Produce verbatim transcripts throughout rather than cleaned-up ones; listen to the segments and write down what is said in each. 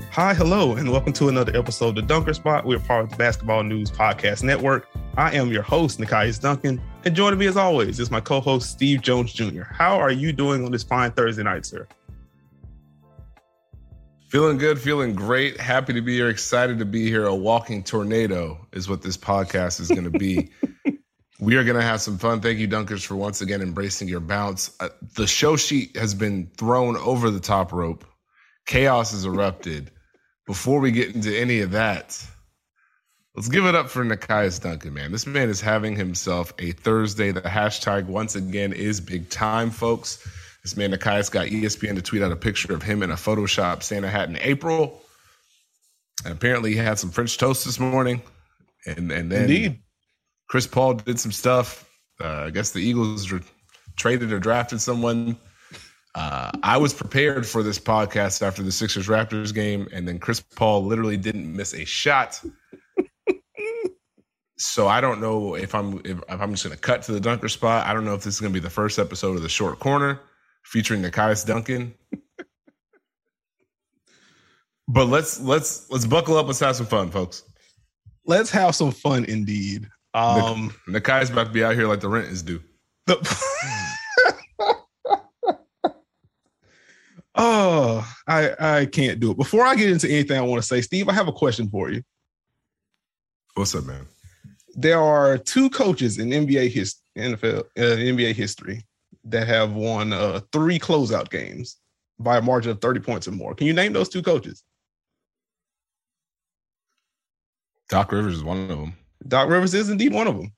Hi, hello, and welcome to another episode of The Dunker Spot. We're part of the Basketball News Podcast Network. I am your host, Nekias Duncan, and joining me as always is my co-host, Steve Jones Junior How are you doing on this fine Thursday night, sir? Feeling good, feeling great. Happy to be here, excited to be here. A walking tornado is what this podcast is going to be. We are going to have some fun. Thank you, Dunkers, for once again embracing your bounce. Uh, the show sheet has been thrown over the top rope. Chaos has erupted. Before we get into any of that, let's give it up for Nekias Duncan, man. This man is having himself a Thursday. The hashtag, once again, is big time, folks. This man, Nekias, got E S P N to tweet out a picture of him in a Photoshop Santa hat in April. And apparently he had some French toast this morning. And, and then Indeed. Chris Paul did some stuff. Uh, I guess the Eagles re- traded or drafted someone. Uh, I was prepared for this podcast after the Sixers-Raptors game, and then Chris Paul literally didn't miss a shot. So I don't know if I'm if, if I'm just going to cut to the Dunker Spot. I don't know if this is going to be the first episode of The Short Corner featuring Nekias Duncan. But let's let's let's buckle up. Let's have some fun, folks. Let's have some fun, indeed. Um, Nekias about to be out here like the rent is due. The- Oh, I, I can't do it. Before I get into anything I want to say, Steve, I have a question for you. What's up, man? There are two coaches in N B A his, N F L, uh, N B A history that have won uh, three closeout games by a margin of thirty points or more. Can you name those two coaches? Doc Rivers is one of them. Doc Rivers is indeed one of them.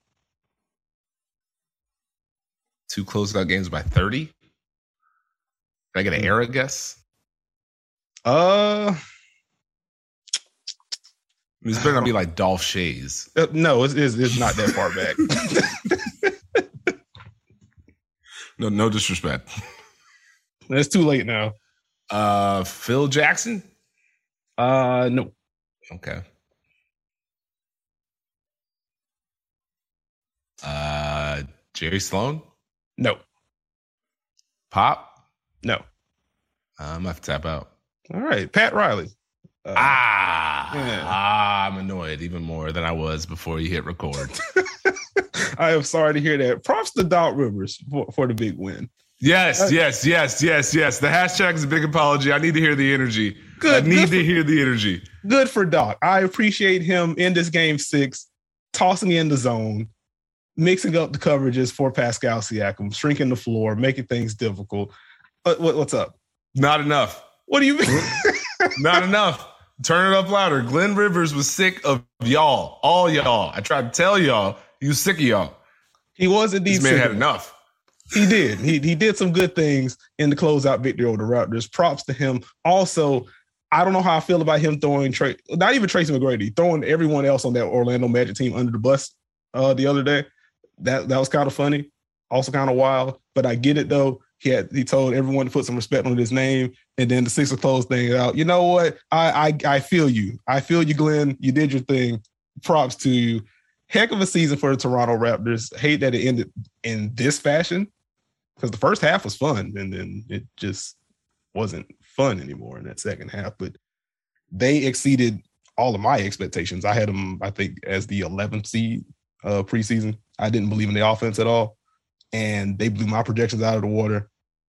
Two closeout games by thirty? Can I get an era guess? Uh, This better not be like Dolph Shays. uh, no, it's, it's, it's not that far back. No, no disrespect. It's too late now. Uh, Phil Jackson? Uh, no. Okay. Uh, Jerry Sloan? No. Pop? No. Uh, I'm gonna have to tap out. All right. Pat Riley. Uh, ah, yeah. ah, I'm annoyed even more than I was before you hit record. I am sorry to hear that. Props to Doc Rivers for, for the big win. Yes, Uh, yes, yes, yes, yes. The hashtag is a big apology. I need to hear the energy. Good, I need good to for, hear the energy. Good for Doc. I appreciate him in this game six, tossing in the zone, mixing up the coverages for Pascal Siakam, shrinking the floor, making things difficult. What, what, what's up? Not enough. What do you mean? Not enough. Turn it up louder. Glenn Rivers was sick of y'all. All y'all. I tried to tell y'all he was sick of y'all. He was indeed This man sick had of it. enough. He did. He he did some good things in the closeout victory over the Raptors. Props to him. Also, I don't know how I feel about him throwing Tra- not even Tracy McGrady, throwing everyone else on that Orlando Magic team under the bus uh, the other day. That that was kind of funny. Also kind of wild. But I get it though. He had he told everyone to put some respect on his name, and then the Sixers closed things out. You know what? I, I I feel you. I feel you, Glenn. You did your thing. Props to you. Heck of a season for the Toronto Raptors. Hate that it ended in this fashion because the first half was fun, and then it just wasn't fun anymore in that second half. But they exceeded all of my expectations. I had them, I think, as the eleventh seed uh, preseason. I didn't believe in the offense at all, and they blew my projections out of the water.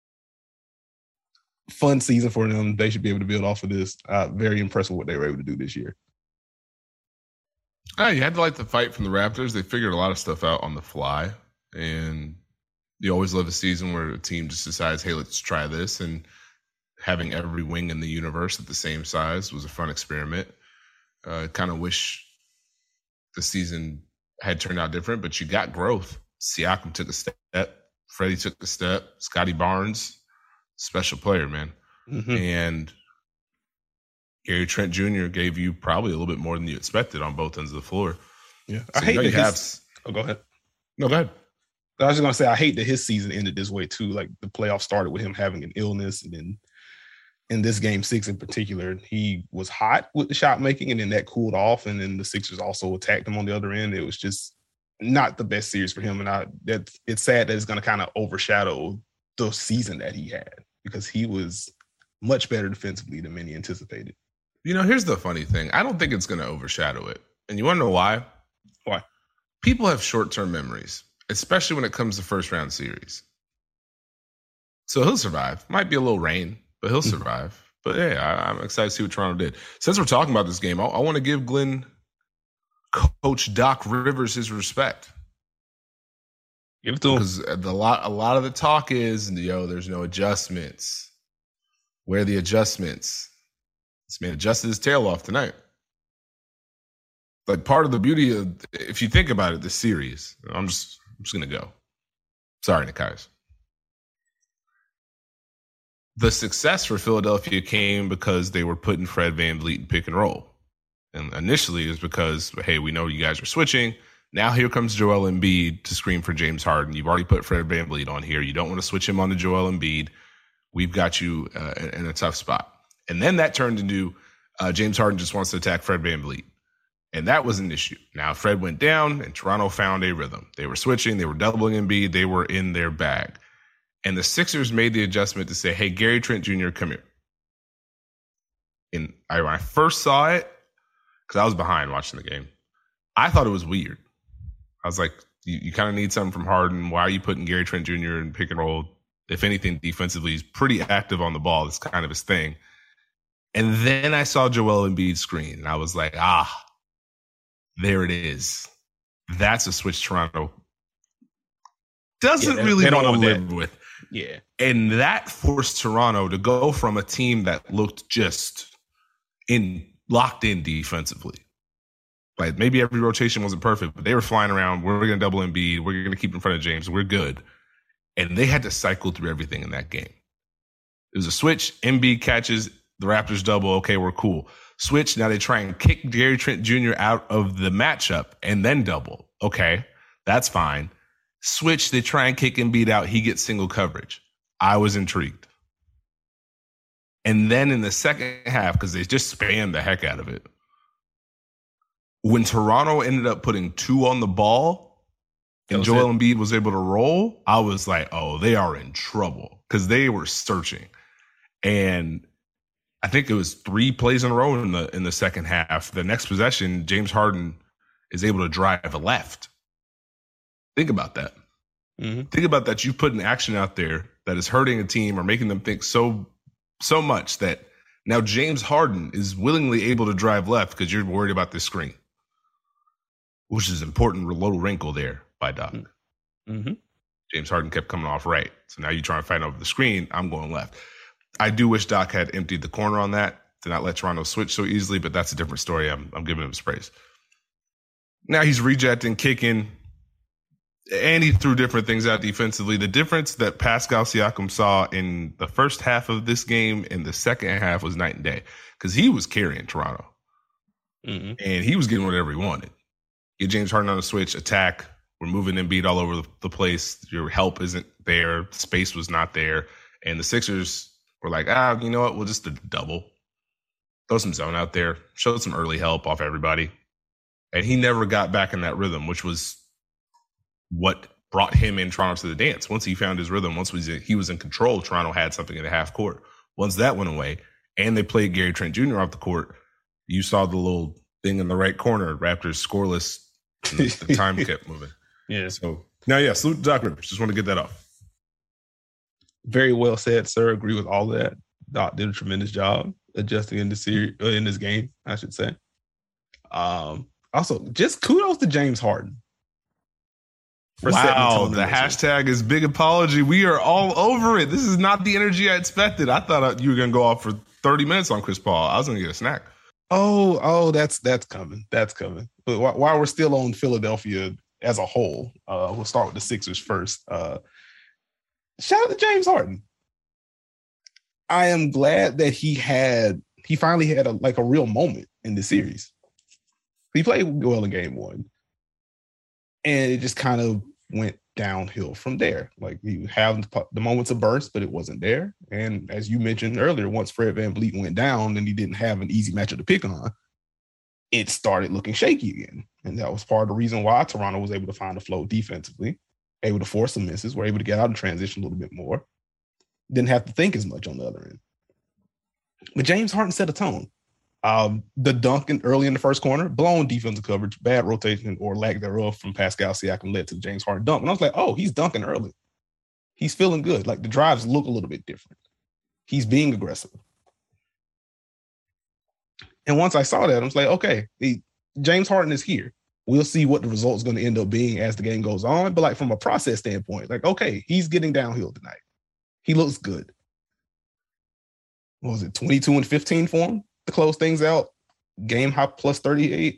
Fun season for them. They should be able to build off of this. Uh, very impressed with what they were able to do this year. Ah, you had to like the fight from the Raptors. They figured a lot of stuff out on the fly. And you always love a season where a team just decides, hey, let's try this. And having every wing in the universe at the same size was a fun experiment. Uh, kind of wish the season had turned out different, but you got growth. Siakam took a step. Freddie took a step. Scotty Barnes, special player, man. Mm-hmm. And Gary Trent Junior gave you probably a little bit more than you expected on both ends of the floor. Yeah, So I hate you know that you his, have. Oh, go ahead. No, go ahead. I was just gonna say I hate that his season ended this way too. Like the playoffs started with him having an illness, and then in this game six in particular, he was hot with the shot making, and then that cooled off, and then the Sixers also attacked him on the other end. It was just not the best series for him, and I that it's sad that it's going to kind of overshadow the season that he had because he was much better defensively than many anticipated. You know, here's the funny thing. I don't think it's going to overshadow it. And you want to know why? Why? People have short-term memories, especially when it comes to first-round series. So he'll survive. Might be a little rain, but he'll survive. But yeah, I, I'm excited to see what Toronto did. Since we're talking about this game, I, I want to give Glenn, Coach Doc Rivers, his respect. Give it to him. Because a lot, a lot of the talk is, yo, there's no adjustments. Where are the adjustments? This man adjusted his tail off tonight. Like, part of the beauty of, if you think about it, the series, I'm just, I'm just going to go. Sorry, Nikias. The success for Philadelphia came because they were putting Fred VanVleet in pick and roll. And initially it was because, hey, we know you guys are switching. Now here comes Joel Embiid to screen for James Harden. You've already put Fred VanVleet on here. You don't want to switch him on to Joel Embiid. We've got you uh, in a tough spot. And then that turned into uh, James Harden just wants to attack Fred VanVleet. And that was an issue. Now Fred went down and Toronto found a rhythm. They were switching. They were doubling Embiid. They were in their bag. And the Sixers made the adjustment to say, hey, Gary Trent Junior, come here. And I, when I first saw it, because I was behind watching the game, I thought it was weird. I was like, you, you kind of need something from Harden. Why are you putting Gary Trent Junior in pick and roll? If anything, defensively, he's pretty active on the ball. It's kind of his thing. And then I saw Joel Embiid screen, and I was like, ah, there it is. That's a switch Toronto doesn't yeah, really want to live that. with. Yeah. And that forced Toronto to go from a team that looked just in locked in defensively. Like, maybe every rotation wasn't perfect, but they were flying around. We're going to double Embiid. We're going to keep in front of James. We're good. And they had to cycle through everything in that game. It was a switch. Embiid catches. The Raptors double. Okay, we're cool. Switch. Now they try and kick Gary Trent Junior out of the matchup and then double. Okay, that's fine. Switch. They try and kick Embiid out. He gets single coverage. I was intrigued. And then in the second half, because they just spammed the heck out of it, when Toronto ended up putting two on the ball and Joel it. Embiid was able to roll, I was like, oh, they are in trouble because they were searching. And I think it was three plays in a row in the in the second half. The next possession, James Harden is able to drive a left. Think about that. Mm-hmm. Think about that. You put an action out there that is hurting a team or making them think so so much that now James Harden is willingly able to drive left because you're worried about this screen, which is an important little wrinkle there by Doc. Mm-hmm. James Harden kept coming off right. So now you're trying to fight over the screen. I'm going left. I do wish Doc had emptied the corner on that to not let Toronto switch so easily, but that's a different story. I'm, I'm giving him his praise. Now he's rejecting, kicking, and he threw different things out defensively. The difference that Pascal Siakam saw in the first half of this game and the second half was night and day because he was carrying Toronto. Mm-hmm. And he was getting whatever he wanted. Get James Harden on the switch, attack. We're moving Embiid all over the, the place. Your help isn't there. Space was not there. And the Sixers were like, ah, you know what? We'll just double. Throw some zone out there. Show some early help off everybody. And he never got back in that rhythm, which was what brought him in Toronto to the dance. Once he found his rhythm, once he was in control, Toronto had something in the half court. Once that went away, and they played Gary Trent Junior off the court, you saw the little thing in the right corner, Raptors scoreless, and the, the time kept moving. Yeah. So, now, yeah, salute to Doc Rivers. Just want to get that off. Very well said, sir. Agree with all that. Doc did a tremendous job adjusting in the series, uh, in this game, I should say. Um, also, just kudos to James Harden. Wow, the hashtag is big apology. We are all over it. This is not the energy I expected. I thought you were going to go off for thirty minutes on Chris Paul. I was going to get a snack. Oh, oh, that's that's coming. That's coming. But while we're still on Philadelphia as a whole, uh, we'll start with the Sixers first. Uh, shout out to James Harden. I am glad that he had he finally had a, like a real moment in the series. He played well in game one. And it just kind of went downhill from there. Like, you have the moments of burst, but it wasn't there. And as you mentioned earlier, once Fred VanVleet went down and he didn't have an easy matchup to pick on, it started looking shaky again. And that was part of the reason why Toronto was able to find a flow defensively, able to force some misses, were able to get out of transition a little bit more. Didn't have to think as much on the other end. But James Harden set a tone. Um, the dunk in, early in the first corner, blown defensive coverage, bad rotation or lack thereof from Pascal Siakam led to the James Harden dunk. And I was like, oh, he's dunking early. He's feeling good. Like the drives look a little bit different. He's being aggressive. And once I saw that, I was like, okay, he, James Harden is here. We'll see what the result is going to end up being as the game goes on. But like from a process standpoint, like, okay, he's getting downhill tonight. He looks good. What was it, twenty-two and fifteen for him to close things out? Game high plus thirty-eight.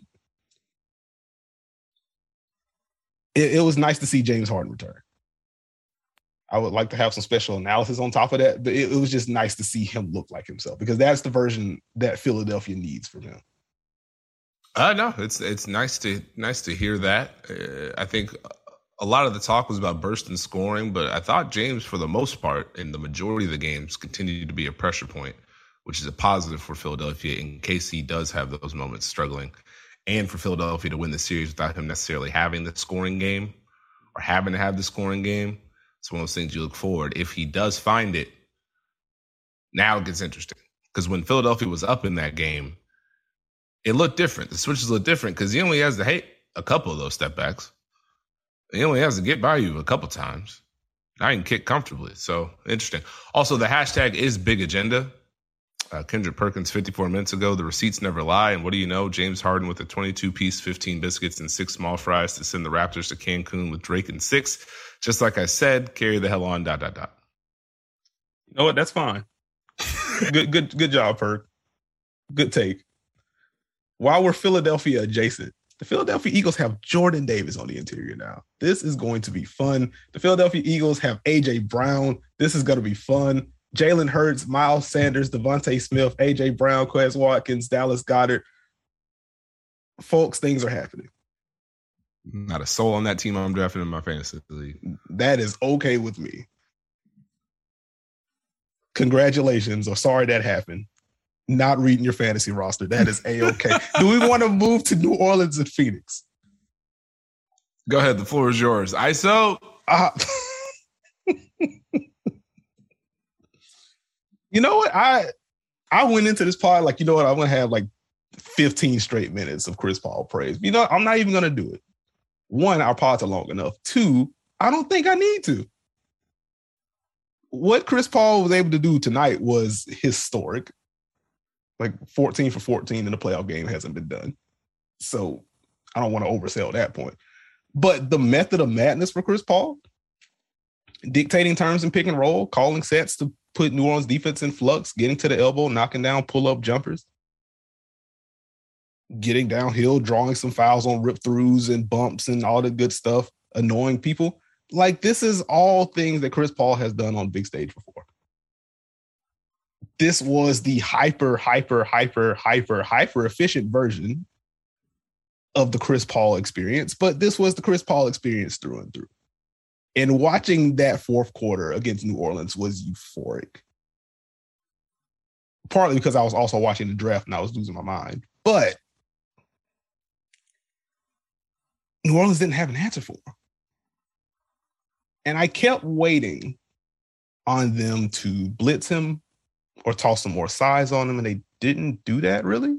It, it was nice to see James Harden return. I would like to have some special analysis on top of that, but it, it was just nice to see him look like himself because that's the version that Philadelphia needs from him. Uh, no, it's it's nice to nice to hear that. Uh, I think a lot of the talk was about burst and scoring, but I thought James, for the most part, in the majority of the games, continued to be a pressure point, which is a positive for Philadelphia in case he does have those moments struggling, and for Philadelphia to win the series without him necessarily having the scoring game or having to have the scoring game. It's one of those things you look forward. If he does find it, now it gets interesting. Because when Philadelphia was up in that game, it looked different. The switches look different because he only has to hit a couple of those step backs. He only has to get by you a couple times. Now he can kick comfortably. So interesting. Also, the hashtag is big agenda. Uh, Kendrick Perkins, fifty-four minutes ago, the receipts never lie. And what do you know? James Harden with a twenty-two piece, fifteen biscuits, and six small fries to send the Raptors to Cancun with Drake and six. Just like I said, carry the hell on, dot, dot, dot. You know what? That's fine. good, good, good job, Perk. Good take. While we're Philadelphia adjacent, the Philadelphia Eagles have Jordan Davis on the interior now. This is going to be fun. The Philadelphia Eagles have A J Brown. This is going to be fun. Jalen Hurts, Miles Sanders, Devontae Smith, A J Brown, Quez Watkins, Dallas Goedert. Folks, things are happening. Not a soul on that team I'm drafting in my fantasy league. That is okay with me. Congratulations, or sorry that happened. Not reading your fantasy roster. That is A-okay. Do we want to move to New Orleans and Phoenix? Go ahead. The floor is yours. I S O. Uh, you know what? I I went into this pod like, you know what? I'm going to have like fifteen straight minutes of Chris Paul praise. You know, I'm not even going to do it. One, our pods are long enough. Two, I don't think I need to. What Chris Paul was able to do tonight was historic. Like fourteen for fourteen in the playoff game hasn't been done. So I don't want to oversell that point. But the method of madness for Chris Paul, dictating terms and pick and roll, calling sets to put New Orleans defense in flux, getting to the elbow, knocking down pull-up jumpers, getting downhill, drawing some fouls on rip-throughs and bumps and all the good stuff, annoying people. Like, this is all things that Chris Paul has done on big stage before. This was the hyper, hyper, hyper, hyper, hyper efficient version of the Chris Paul experience, but this was the Chris Paul experience through and through. And watching that fourth quarter against New Orleans was euphoric. Partly because I was also watching the draft and I was losing my mind. But New Orleans didn't have an answer for him. And I kept waiting on them to blitz him or toss some more size on him, and they didn't do that, really.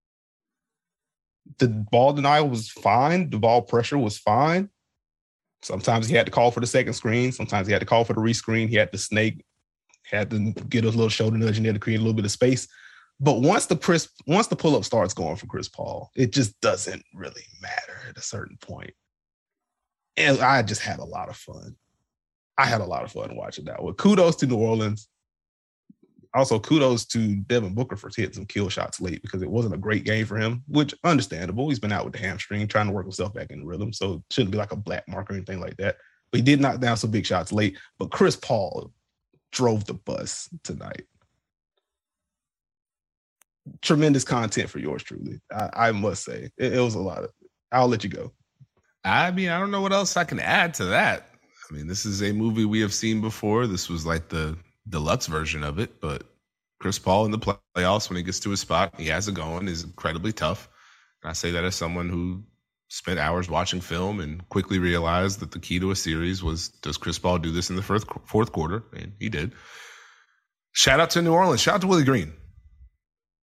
The ball denial was fine. The ball pressure was fine. Sometimes he had to call for the second screen. Sometimes he had to call for the rescreen. He had to snake, had to get a little shoulder nudge in there to create a little bit of space. But once the Chris, once the pull-up starts going for Chris Paul, it just doesn't really matter at a certain point. And I just had a lot of fun. I had a lot of fun watching that. Well, kudos to New Orleans. Also, kudos to Devin Booker for hitting some kill shots late because it wasn't a great game for him, which understandable. He's been out with the hamstring, trying to work himself back in the rhythm, so it shouldn't be like a black mark or anything like that. But he did knock down some big shots late. But Chris Paul drove the bus tonight. Tremendous content for yours truly. I, I must say. It, it was a lot of it. I'll let you go. I mean, I don't know what else I can add to that. I mean, this is a movie we have seen before. This was like the deluxe version of it, but Chris Paul in the playoffs, when he gets to his spot, he has it going, is incredibly tough. And I say that as someone who spent hours watching film and quickly realized that the key to a series was, does Chris Paul do this in the fourth, fourth quarter? And he did. Shout out to New Orleans. Shout out to Willie Green.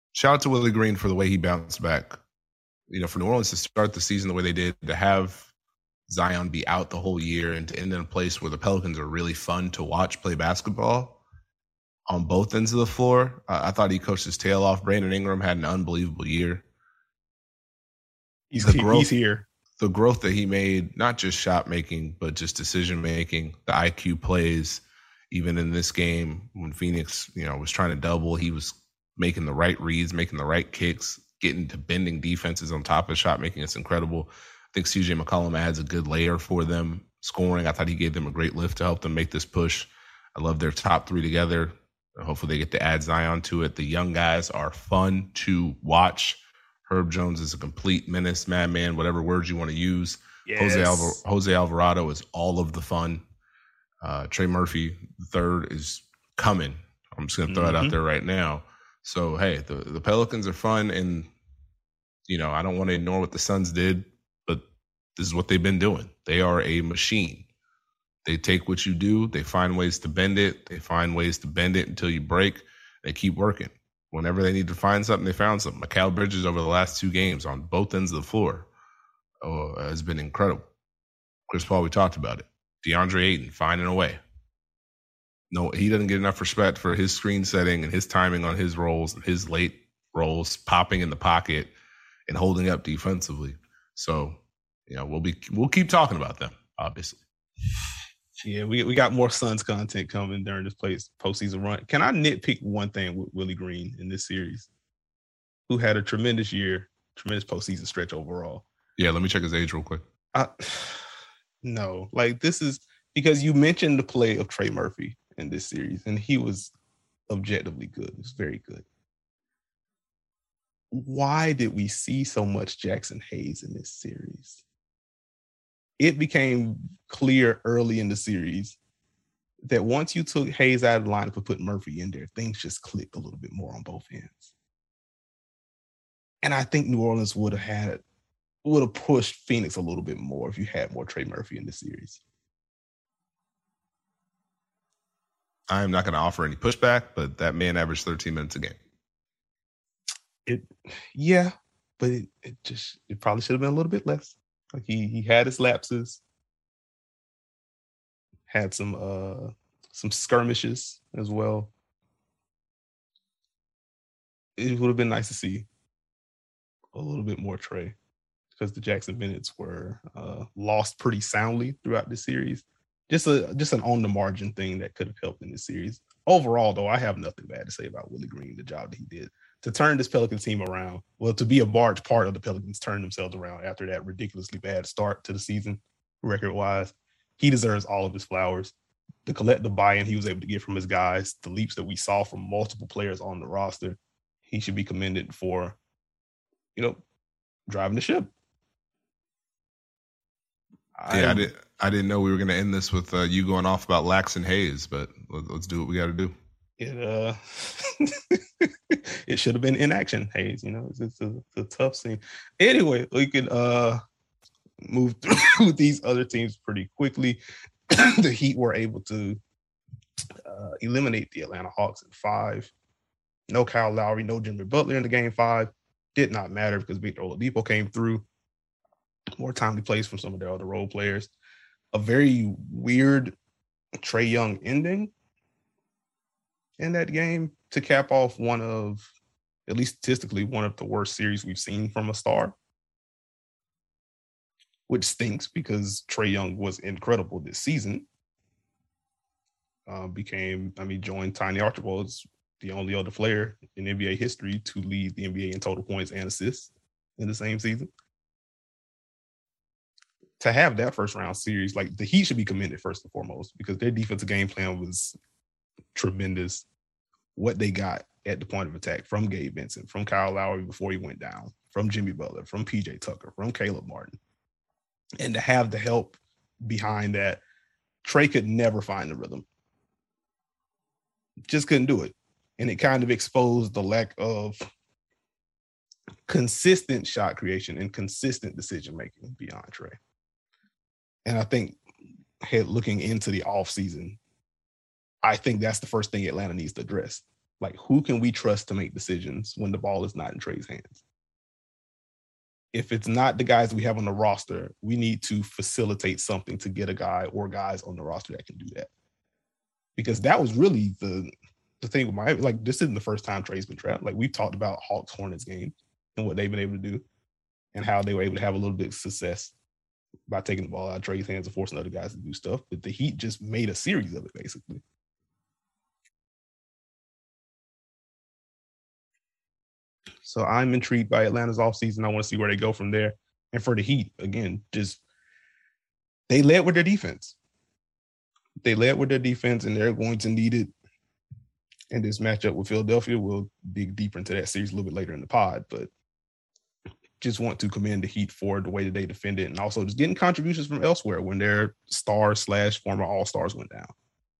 Shout out to Willie Green for the way he bounced back. You know, for New Orleans to start the season the way they did, to have Zion be out the whole year and to end in a place where the Pelicans are really fun to watch play basketball on both ends of the floor. Uh, I thought he coached his tail off. Brandon Ingram had an unbelievable year. He's, the growth, he's here. The growth that he made, not just shot making, but just decision making, the I Q plays. Even in this game, when Phoenix, you know, was trying to double, he was making the right reads, making the right kicks, getting to bending defenses on top of shot making. It's incredible. I think C J McCollum adds a good layer for them scoring. I thought he gave them a great lift to help them make this push. I love their top three together. Hopefully they get to add Zion to it. The young guys are fun to watch. Herb Jones is a complete menace, madman, whatever words you want to use. Yes. Jose, Alvar- Jose Alvarado is all of the fun. Uh, Trey Murphy, the third, is coming. I'm just going to throw mm-hmm. it out there right now. So, hey, the, the Pelicans are fun, and, you know, I don't want to ignore what the Suns did, but this is what they've been doing. They are a machine. They take what you do, they find ways to bend it, they find ways to bend it until you break, they keep working. Whenever they need to find something, they found something. Mikal Bridges over the last two games on both ends of the floor oh, has been incredible. Chris Paul, we talked about it. DeAndre Ayton finding a way. No, he doesn't get enough respect for his screen setting and his timing on his rolls and his late rolls, popping in the pocket and holding up defensively. So, you know, we'll be we'll keep talking about them, obviously. Yeah, we we got more Suns content coming during this place postseason run. Can I nitpick one thing with Willie Green in this series, who had a tremendous year, tremendous postseason stretch overall? Yeah, let me check his age real quick. I, no, like this is because you mentioned the play of Trey Murphy in this series, and he was objectively good. It was very good. Why did we see so much Jackson Hayes in this series? It became clear early in the series that once you took Hayes out of the lineup and put Murphy in there, things just clicked a little bit more on both ends. And I think New Orleans would have had, would have pushed Phoenix a little bit more if you had more Trey Murphy in the series. I'm not going to offer any pushback, but that man averaged thirteen minutes a game. It, yeah, but it, it just, it probably should have been a little bit less. Like he he had his lapses, had some uh some skirmishes as well. It would have been nice to see a little bit more Trey, because the Jackson Bennett's were uh, lost pretty soundly throughout the series. Just a just an on the margin thing that could have helped in this series. Overall, though, I have nothing bad to say about Willie Green, the job that he did to turn this Pelicans team around. Well, to be a large part of the Pelicans turn themselves around after that ridiculously bad start to the season, record-wise. He deserves all of his flowers. The collective buy-in he was able to get from his guys, the leaps that we saw from multiple players on the roster, he should be commended for, you know, driving the ship. Yeah, I, I didn't. I didn't know we were going to end this with uh, you going off about Laxton Hayes, but let's do what we got to do. It uh, it should have been inaction Hayes. You know, it's, it's, a, it's a tough scene. Anyway, we could uh move through these other teams pretty quickly. The Heat were able to uh, eliminate the Atlanta Hawks in five. No Kyle Lowry, no Jimmy Butler in the game five. Did not matter because Victor Oladipo came through. More timely plays from some of their other role players. A very weird Trae Young ending in that game to cap off one of, at least statistically, one of the worst series we've seen from a star. Which stinks because Trae Young was incredible this season. Uh, became, I mean, joined Tiny Archibald as the only other player in N B A history to lead the N B A in total points and assists in the same season. To have that first round series, like the Heat should be commended first and foremost because their defensive game plan was tremendous. What they got at the point of attack from Gabe Vincent, from Kyle Lowry before he went down, from Jimmy Butler, from P J Tucker, from Caleb Martin. And to have the help behind that, Trae could never find the rhythm. Just couldn't do it. And it kind of exposed the lack of consistent shot creation and consistent decision-making beyond Trae. And I think looking into the offseason, I think that's the first thing Atlanta needs to address. Like, who can we trust to make decisions when the ball is not in Trae's hands? If it's not the guys we have on the roster, we need to facilitate something to get a guy or guys on the roster that can do that. Because that was really the the thing with Miami. Like, this isn't the first time Trae's been trapped. Like, we've talked about Hawks Hornets game and what they've been able to do and how they were able to have a little bit of success by taking the ball out of Trae's hands and forcing other guys to do stuff. But the Heat just made a series of it, basically. So I'm intrigued by Atlanta's offseason. I want to see where they go from there. And for the Heat, again, just they led with their defense. They led with their defense, and they're going to need it in this matchup with Philadelphia. We'll dig deeper into that series a little bit later in the pod, but just want to commend the Heat for the way that they defended and also just getting contributions from elsewhere when their stars slash former all-stars went down.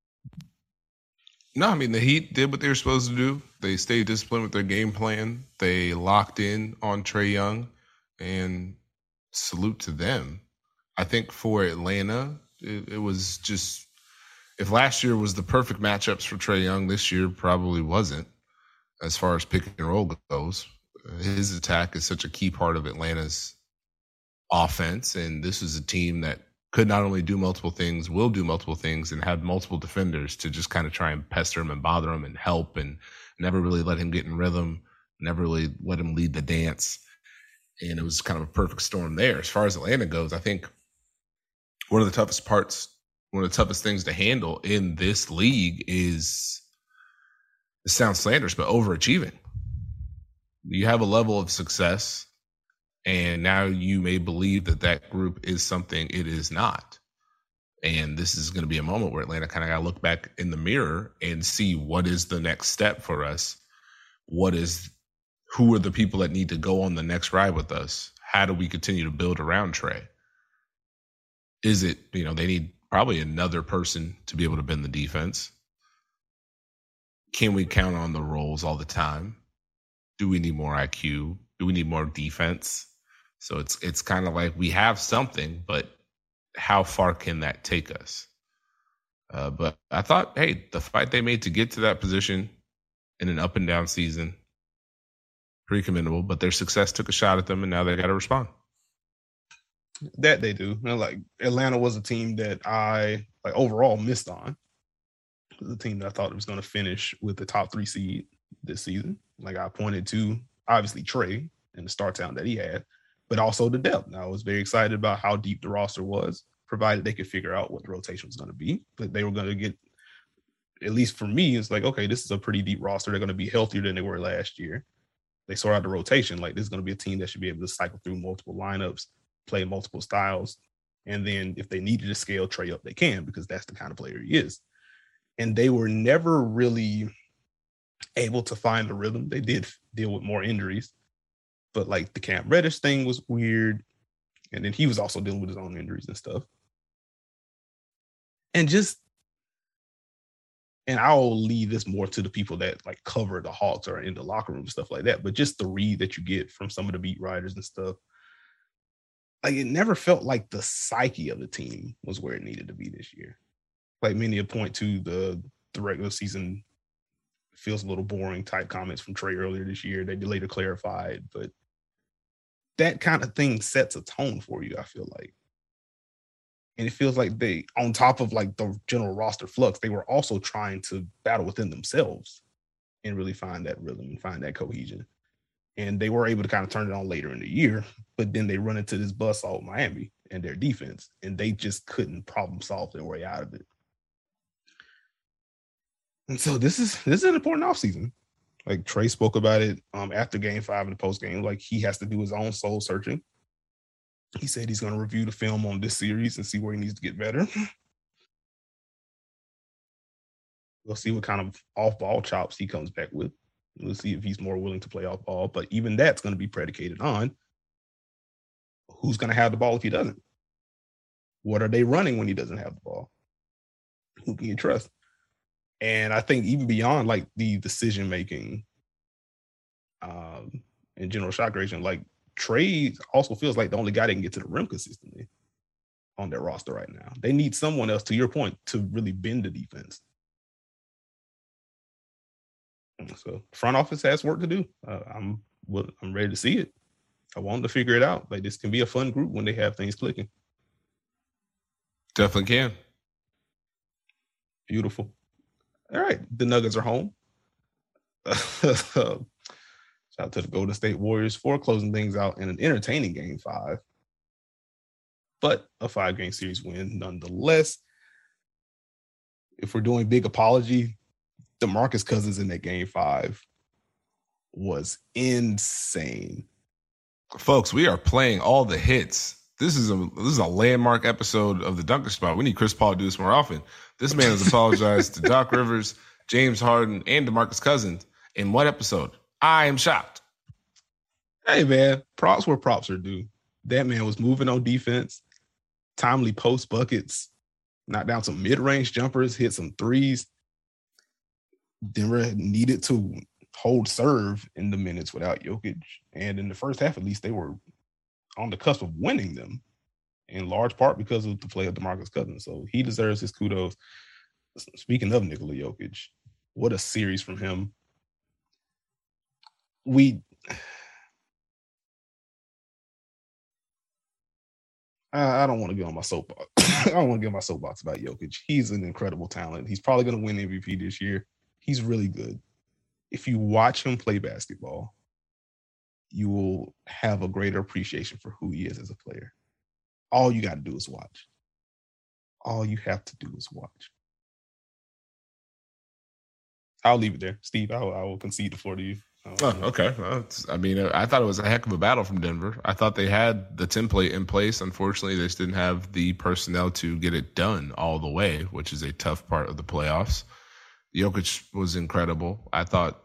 No, I mean, the Heat did what they were supposed to do. They stayed disciplined with their game plan. They locked in on Trae Young, and salute to them. I think for Atlanta, it, it was just, if last year was the perfect matchups for Trae Young, this year probably wasn't as far as pick and roll goes. His attack is such a key part of Atlanta's offense, and this is a team that could not only do multiple things, will do multiple things, and had multiple defenders to just kind of try and pester him and bother him and help, and never really let him get in rhythm, never really let him lead the dance. And it was kind of a perfect storm there. As far as Atlanta goes, I think one of the toughest parts, one of the toughest things to handle in this league is, it sounds slanderous, but overachieving. You have a level of success, and now you may believe that that group is something it is not. And this is going to be a moment where Atlanta kind of got to look back in the mirror and see what is the next step for us. What is, who are the people that need to go on the next ride with us? How do we continue to build around Trae? Is it, you know, they need probably another person to be able to bend the defense. Can we count on the roles all the time? Do we need more I Q? Do we need more defense? So it's it's kind of like we have something, but how far can that take us? Uh, but I thought, hey, the fight they made to get to that position in an up and down season, pretty commendable. But their success took a shot at them, and now they got to respond. That they do. You know, like, Atlanta was a team that I like overall missed on. It was a team that I thought was going to finish with the top three seed this season. Like, I pointed to obviously Trae and the star talent that he had, but also the depth. And I was very excited about how deep the roster was, provided they could figure out what the rotation was going to be. But they were going to get, at least for me, it's like, okay, this is a pretty deep roster. They're going to be healthier than they were last year. They sort out the rotation. Like, this is going to be a team that should be able to cycle through multiple lineups, play multiple styles. And then if they needed to scale Trae up, they can, because that's the kind of player he is. And they were never really able to find the rhythm. They did deal with more injuries, but like the Cam Reddish thing was weird. And then he was also dealing with his own injuries and stuff. And just, and I'll leave this more to the people that like cover the Hawks or in the locker room and stuff like that. But just the read that you get from some of the beat writers and stuff, like, it never felt like the psyche of the team was where it needed to be this year. Like, many a point to the, the regular season feels a little boring type comments from Trae earlier this year. They later clarified, but that kind of thing sets a tone for you, I feel like. And it feels like they, on top of like the general roster flux, they were also trying to battle within themselves and really find that rhythm and find that cohesion. And they were able to kind of turn it on later in the year, but then they run into this buzzsaw with Miami and their defense, and they just couldn't problem solve their way out of it. And so this is this is an important offseason. Like, Trae spoke about it um, after game five in the post game. Like, he has to do his own soul searching. He said he's going to review the film on this series and see where he needs to get better. We'll see what kind of off-ball chops he comes back with. We'll see if he's more willing to play off-ball. But even that's going to be predicated on who's going to have the ball if he doesn't. What are they running when he doesn't have the ball? Who can you trust? And I think even beyond like the decision making um, and general shot creation, like, Trae also feels like the only guy that can get to the rim consistently on their roster right now. They need someone else, to your point, to really bend the defense. So front office has work to do. Uh, I'm I'm ready to see it. I want them to figure it out. Like, this can be a fun group when they have things clicking. Definitely can. Beautiful. All right, the Nuggets are home. Shout out to the Golden State Warriors for closing things out in an entertaining game five, but a five-game series win nonetheless. If we're doing big apology, DeMarcus Cousins in that game five was insane. Folks, we are playing all the hits. This is a this is a landmark episode of the Dunker Spot. We need Chris Paul to do this more often. This man has apologized to Doc Rivers, James Harden, and DeMarcus Cousins in one episode. I am shocked. Hey, man, props where props are due. That man was moving on defense, timely post buckets, knocked down some mid-range jumpers, hit some threes. Denver needed to hold serve in the minutes without Jokic. And in the first half, at least, they were on the cusp of winning them, in large part because of the play of DeMarcus Cousins. So he deserves his kudos. Speaking of Nikola Jokic, what a series from him. We, I, I don't want to get on my soapbox. I don't want to get on my soapbox about Jokic. He's an incredible talent. He's probably going to win M V P this year. He's really good. If you watch him play basketball, you will have a greater appreciation for who he is as a player. All you got to do is watch. All you have to do is watch. I'll leave it there. Steve, I will, I will concede the floor to you. Oh, okay. Well, I mean, I thought it was a heck of a battle from Denver. I thought they had the template in place. Unfortunately, they just didn't have the personnel to get it done all the way, which is a tough part of the playoffs. Jokic was incredible. I thought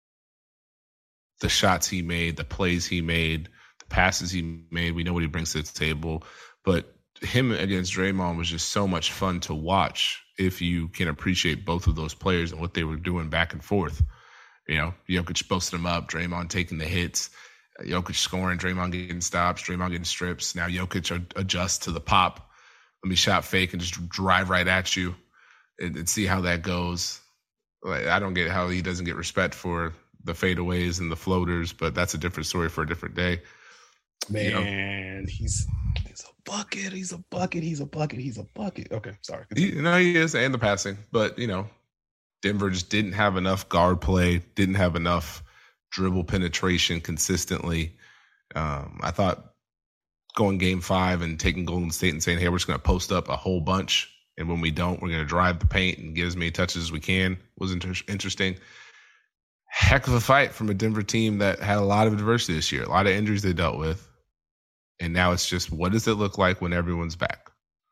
the shots he made, the plays he made, the passes he made, we know what he brings to the table. But him against Draymond was just so much fun to watch if you can appreciate both of those players and what they were doing back and forth. You know, Jokic posting him up, Draymond taking the hits, Jokic scoring, Draymond getting stops, Draymond getting strips. Now Jokic adjusts to the pop. Let me shot fake and just drive right at you and, and see how that goes. Like, I don't get how he doesn't get respect for the fadeaways and the floaters, but that's a different story for a different day. Man, you know? he's he's a bucket. He's a bucket. He's a bucket. He's a bucket. Okay, sorry. He, no, he is, and the passing. But, you know, Denver just didn't have enough guard play, didn't have enough dribble penetration consistently. Um, I thought going game five and taking Golden State and saying, hey, we're just going to post up a whole bunch, and when we don't, we're going to drive the paint and get as many touches as we can was inter- interesting. Heck of a fight from a Denver team that had a lot of adversity this year, a lot of injuries they dealt with. And now it's just, what does it look like when everyone's back?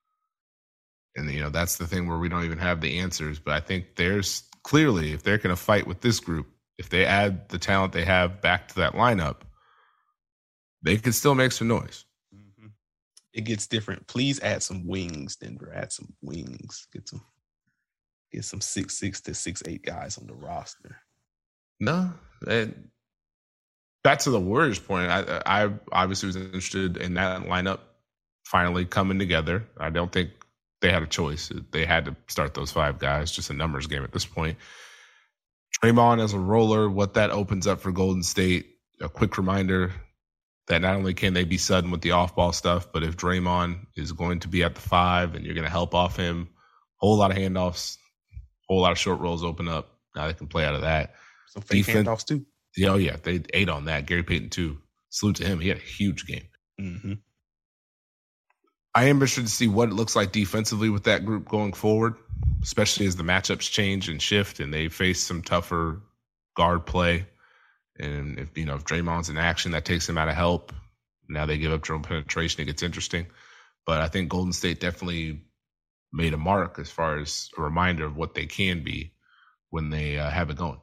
And, you know, that's the thing where we don't even have the answers. But I think there's clearly, if they're going to fight with this group, if they add the talent they have back to that lineup, they could still make some noise. Mm-hmm. It gets different. Please add some wings, Denver. Add some wings. Get some, get some six six to six eight guys on the roster. No, and back to the Warriors point, I, I obviously was interested in that lineup finally coming together. I don't think they had a choice. They had to start those five guys, just a numbers game at this point. Draymond as a roller, what that opens up for Golden State, a quick reminder that not only can they be sudden with the off-ball stuff, but if Draymond is going to be at the five and you're going to help off him, whole lot of handoffs, whole lot of short rolls open up. Now they can play out of that. Some fake Defense, handoffs too. Yeah, oh yeah, they ate on that. Gary Payton too. Salute to him. He had a huge game. Mm-hmm. I am interested to see what it looks like defensively with that group going forward, especially as the matchups change and shift and they face some tougher guard play. And if you know if Draymond's in action, that takes him out of help. Now they give up drone penetration. It gets interesting. But I think Golden State definitely made a mark as far as a reminder of what they can be when they uh, have it going.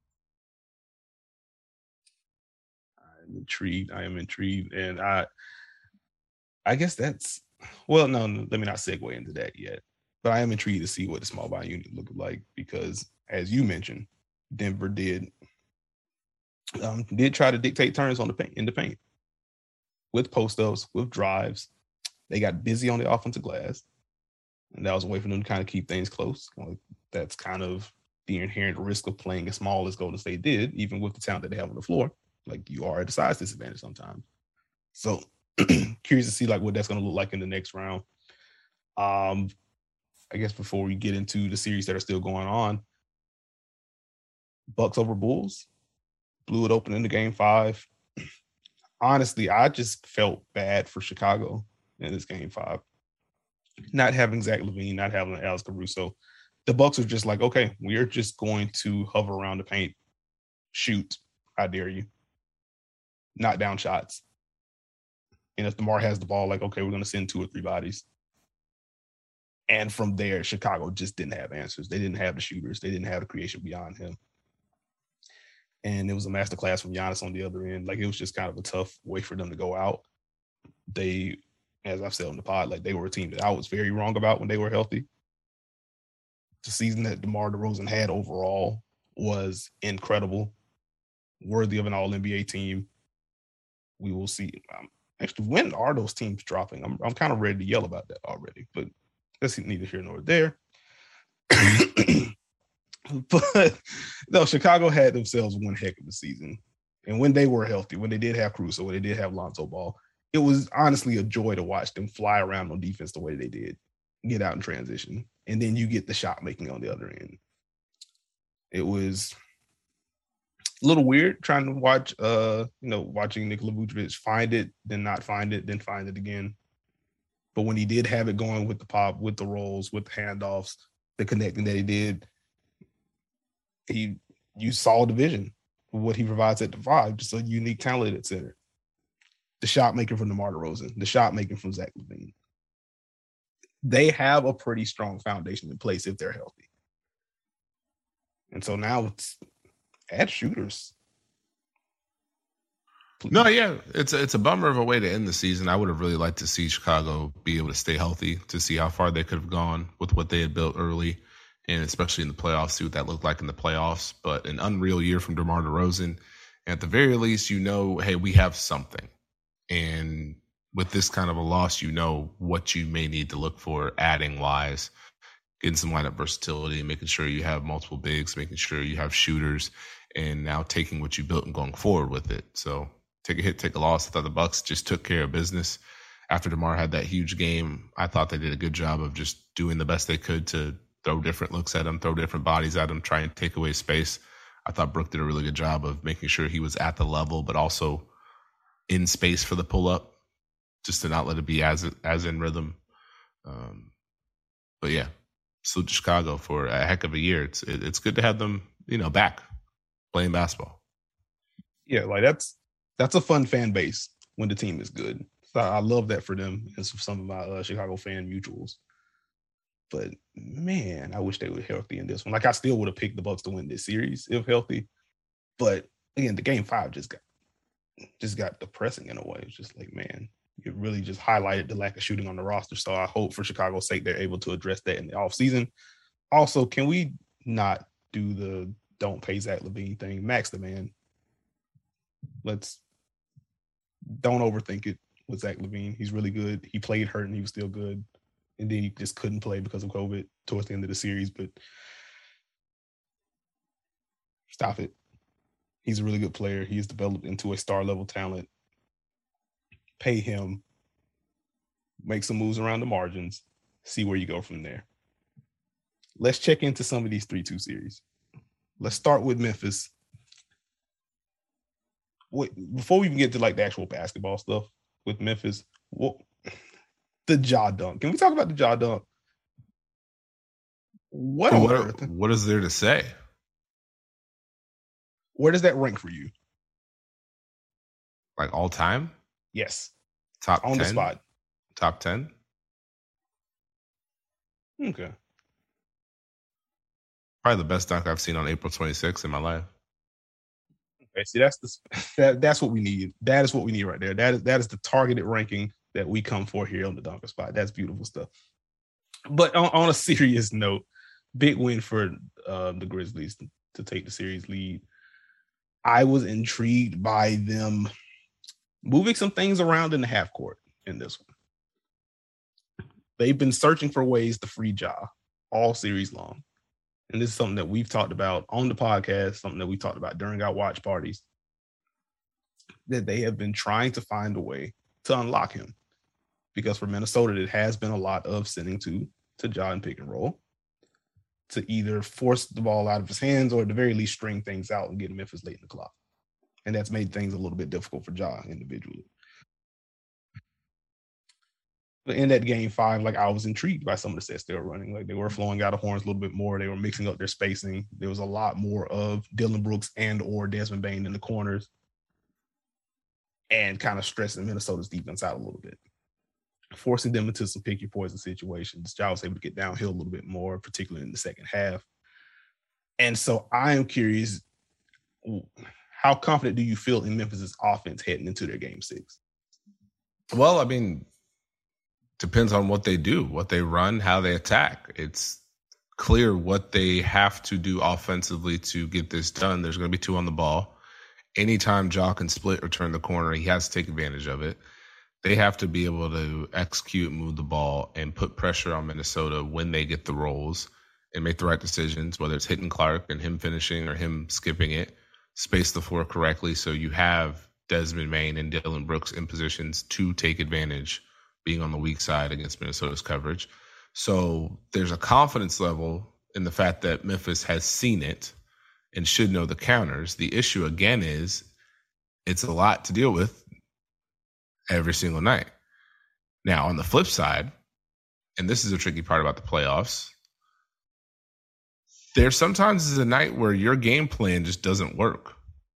I'm intrigued. I am intrigued. And I I guess that's, well, no, no, let me not segue into that yet. But I am intrigued to see what the small ball unit looked like because, as you mentioned, Denver did um, did try to dictate turns on the paint in the paint with post-ups, with drives. They got busy on the offensive glass, and that was a way for them to kind of keep things close. That's kind of the inherent risk of playing as small as Golden State did, even with the talent that they have on the floor. Like, you are at a size disadvantage sometimes. So curious to see like what that's going to look like in the next round. Um, I guess before we get into the series that are still going on, Bucks over Bulls, blew it open in the game five. Honestly, I just felt bad for Chicago in this game five. Not having Zach LaVine, not having Alex Caruso. The Bucks are just like, okay, we're just going to hover around the paint, shoot, I dare you, knock down shots. And if DeMar has the ball, like, okay, we're going to send two or three bodies. And from there, Chicago just didn't have answers. They didn't have the shooters. They didn't have the creation beyond him. And it was a masterclass from Giannis on the other end. Like, it was just kind of a tough way for them to go out. They, as I've said on the pod, like, they were a team that I was very wrong about when they were healthy. The season that DeMar DeRozan had overall was incredible, worthy of an all N B A team. We will see. Um, actually, when are those teams dropping? I'm I'm kind of ready to yell about that already, but that's neither here nor there. But no, Chicago had themselves one heck of a season. And when they were healthy, when they did have Caruso, when they did have Lonzo Ball, it was honestly a joy to watch them fly around on defense the way they did, get out in transition. And then you get the shot making on the other end. It was a little weird trying to watch, uh, you know, watching Nikola Vucevic find it, then not find it, then find it again. But when he did have it going with the pop, with the rolls, with the handoffs, the connecting that he did, he you saw the vision of what he provides at the five, just a unique talent at center. The shot making from DeMar DeRozan, the shot making from Zach LaVine. They have a pretty strong foundation in place if they're healthy. And so now it's add shooters. Please. No, yeah, it's a, it's a bummer of a way to end the season. I would have really liked to see Chicago be able to stay healthy, to see how far they could have gone with what they had built early, and especially in the playoffs, see what that looked like in the playoffs. But an unreal year from DeMar DeRozan. And at the very least, you know, hey, we have something. And with this kind of a loss, you know what you may need to look for adding wise, getting some lineup versatility, making sure you have multiple bigs, making sure you have shooters, and now taking what you built and going forward with it. So take a hit, take a loss. I thought the Bucks just took care of business. After DeMar had that huge game, I thought they did a good job of just doing the best they could to throw different looks at him, throw different bodies at him, try and take away space. I thought Brook did a really good job of making sure he was at the level, but also in space for the pull-up, just to not let it be as as in rhythm. Um, but yeah, salute to Chicago for a heck of a year. It's it, it's good to have them, you know, back playing basketball. Yeah, like that's that's a fun fan base when the team is good. So I love that for them and for some of my uh, Chicago fan mutuals. But man, I wish they were healthy in this one. Like, I still would have picked the Bucks to win this series if healthy. But again, the game five just got just got depressing in a way. It's just like, man, it really just highlighted the lack of shooting on the roster. So I hope for Chicago's sake they're able to address that in the offseason. Also, can we not do the don't pay Zach LaVine thing? Max the man. Let's don't overthink it with Zach LaVine. He's really good. He played hurt and he was still good. And then he just couldn't play because of COVID towards the end of the series. But stop it. He's a really good player. He has developed into a star-level talent. Pay him. Make some moves around the margins. See where you go from there. Let's check into some of these three two series. Let's start with Memphis. Wait, before we even get to like the actual basketball stuff with Memphis, what, the jaw dunk. Can we talk about the jaw dunk? What, what, what is there to say? Where does that rank for you? Like all time? Yes. Top on ten? The spot. Top ten? Okay. Probably the best dunk I've seen on April twenty-sixth in my life. Okay, see, that's the that, that's what we need. That is what we need right there. That is that is the targeted ranking that we come for here on the Dunker Spot. That's beautiful stuff. But on, on a serious note, big win for uh, the Grizzlies to, to take the series lead. I was intrigued by them moving some things around in the half court in this one. They've been searching for ways to free Ja all series long. and this is something that we've talked about on the podcast, something that we talked about during our watch parties, that they have been trying to find a way to unlock him. Because for Minnesota, it has been a lot of sending to to Ja and pick and roll to either force the ball out of his hands or at the very least string things out and get Memphis late in the clock. And that's made things a little bit difficult for Ja individually. But in that game five, like I was intrigued by some of the sets they were running. Like they were flowing out of horns a little bit more. They were mixing up their spacing. There was a lot more of Dillon Brooks and or Desmond Bane in the corners and kind of stressing Minnesota's defense out a little bit, forcing them into some pick your poison situations. Ja was able to get downhill a little bit more, particularly in the second half. And so I am curious, how confident do you feel in Memphis's offense heading into their game six? Well, I mean, depends on what they do, what they run, how they attack. It's clear what they have to do offensively to get this done. There's going to be two on the ball. Anytime Ja can split or turn the corner, he has to take advantage of it. They have to be able to execute, move the ball, and put pressure on Minnesota when they get the rolls and make the right decisions, whether it's hitting Clark and him finishing or him skipping it, space the floor correctly so you have Desmond Bane and Dillon Brooks in positions to take advantage, being on the weak side against Minnesota's coverage. So there's a confidence level in the fact that Memphis has seen it and should know the counters. The issue, again, is it's a lot to deal with every single night. Now, on the flip side, and this is a tricky part about the playoffs, there sometimes is a night where your game plan just doesn't work.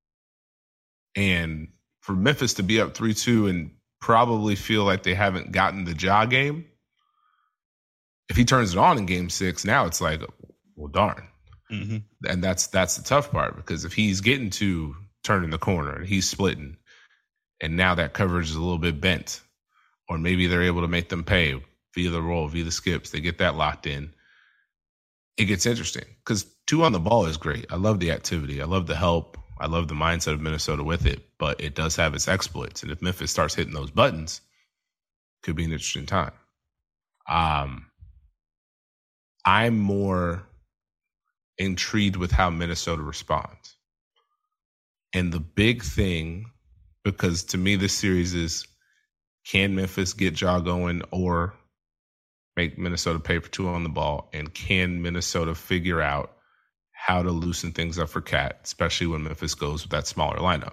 And for Memphis to be up three two and probably feel like they haven't gotten the Ja game, if he turns it on in game six, now it's like, well, darn. Mm-hmm. And that's that's the tough part, because if he's getting to turning the corner and he's splitting, and now that coverage is a little bit bent, or maybe they're able to make them pay via the roll, via the skips, they get that locked in, it gets interesting. Because two on the ball is great. I love the activity. I love the help. I love the mindset of Minnesota with it, but it does have its exploits. And if Memphis starts hitting those buttons, it could be an interesting time. Um, I'm more intrigued with how Minnesota responds. And the big thing, because to me this series is, can Memphis get Ja going or make Minnesota pay for two on the ball? And can Minnesota figure out how to loosen things up for Cat, especially when Memphis goes with that smaller lineup?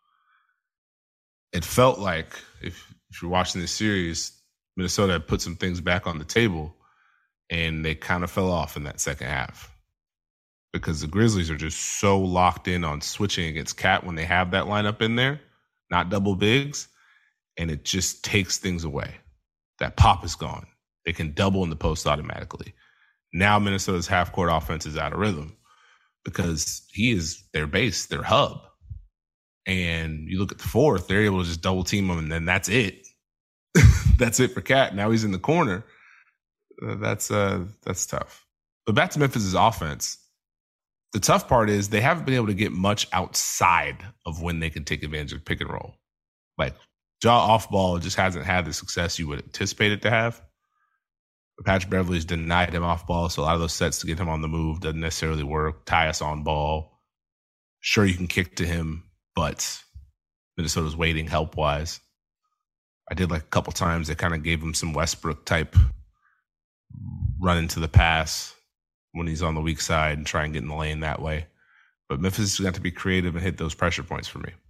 It felt like, if, if you're watching this series, Minnesota had put some things back on the table and they kind of fell off in that second half, because the Grizzlies are just so locked in on switching against Cat when they have that lineup in there, not double bigs, and it just takes things away. That pop is gone. They can double in the post automatically. Now Minnesota's half-court offense is out of rhythm because he is their base, their hub. And you look at the fourth, they're able to just double team him, and then that's it. That's it for Cat. Now he's in the corner. Uh, that's uh, that's tough. But back to Memphis's offense. The tough part is they haven't been able to get much outside of when they can take advantage of pick and roll. Like, Ja off ball just hasn't had the success you would anticipate it to have. Patrick Beverley's denied him off ball, so a lot of those sets to get him on the move doesn't necessarily work. Tyus on ball. Sure, you can kick to him, but Minnesota's waiting help-wise. I did like a couple times. They kind of gave him some Westbrook-type run into the pass when he's on the weak side and try and get in the lane that way. But Memphis has got to be creative and hit those pressure points for me.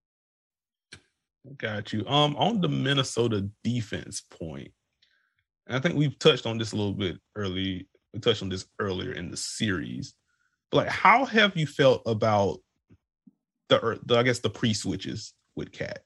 Got you. Um, on the Minnesota defense point, and I think we've touched on this a little bit early. We touched on this earlier in the series. But like, how have you felt about the, the I guess, the pre-switches with Cat?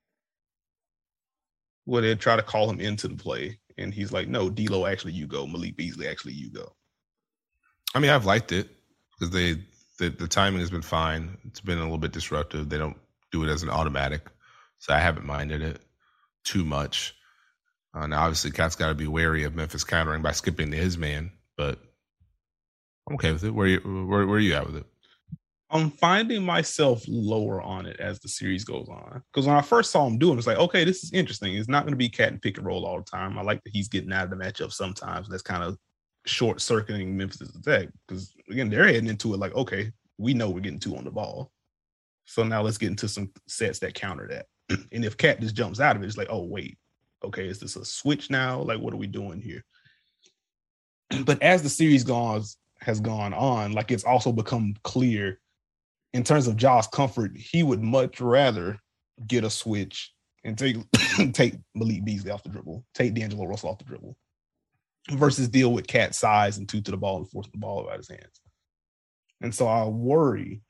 Where they try to call him into the play, and he's like, no, D'Lo, actually you go. Malik Beasley, actually you go. I mean, I've liked it because they the, the timing has been fine. It's been a little bit disruptive. They don't do it as an automatic, so I haven't minded it too much. Uh, now, obviously, Cat's got to be wary of Memphis countering by skipping to his man, but I'm okay with it. Where you, where, where are you at with it? I'm finding myself lower on it as the series goes on. Because when I first saw him do it, it's like, okay, this is interesting. It's not going to be Cat and pick and roll all the time. I like that he's getting out of the matchup sometimes. That's kind of short circuiting Memphis' attack. Because again, they're heading into it like, okay, we know we're getting two on the ball. So now let's get into some sets that counter that. And if Cat just jumps out of it, it's like, oh, wait, okay, is this a switch now? Like, what are we doing here? But as the series goes, has gone on, like it's also become clear in terms of Ja's comfort, he would much rather get a switch and take take Malik Beasley off the dribble, take D'Angelo Russell off the dribble, versus deal with Cat's size and two to the ball and force the ball out of his hands. And so I worry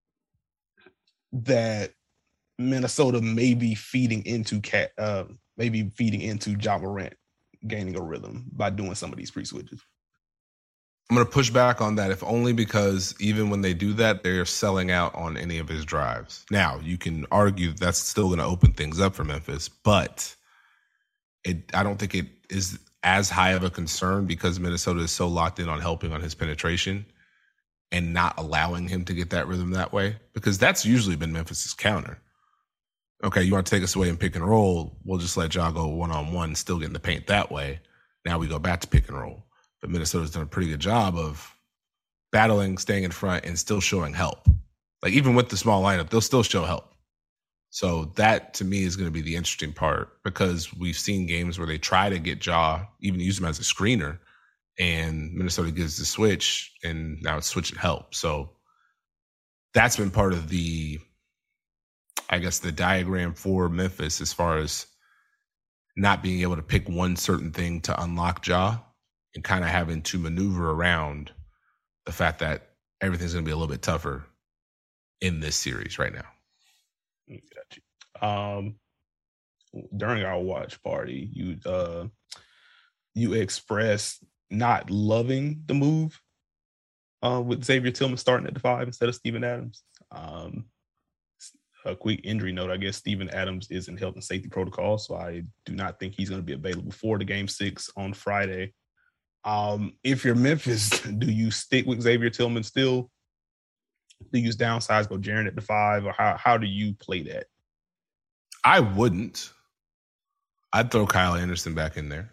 that Minnesota may be feeding into Cat, uh, maybe feeding into Ja Morant gaining a rhythm by doing some of these pre-switches. I'm going to push back on that, if only because even when they do that, they're selling out on any of his drives. Now, you can argue that's still going to open things up for Memphis, but it, I don't think it is as high of a concern because Minnesota is so locked in on helping on his penetration and not allowing him to get that rhythm that way, because that's usually been Memphis's counter. Okay, you want to take us away and pick and roll, we'll just let Ja go one-on-one, still get in the paint that way. Now we go back to pick and roll. But Minnesota's done a pretty good job of battling, staying in front, and still showing help. Like, even with the small lineup, they'll still show help. So that, to me, is going to be the interesting part, because we've seen games where they try to get Ja, even use him as a screener, and Minnesota gives the switch, and now it's switch and help. So that's been part of the, I guess, the diagram for Memphis as far as not being able to pick one certain thing to unlock Ja, and kind of having to maneuver around the fact that everything's going to be a little bit tougher in this series right now. Got you. Um, during our watch party, you uh, you expressed not loving the move uh, with Xavier Tillman starting at the five instead of Steven Adams. Um, a quick injury note, I guess Steven Adams is in health and safety protocol, so I do not think he's going to be available for the game six on Friday. Um, if you're Memphis, do you stick with Xavier Tillman still? Do you use downsize, go Jaren at the five, or how how do you play that? I wouldn't. I'd throw Kyle Anderson back in there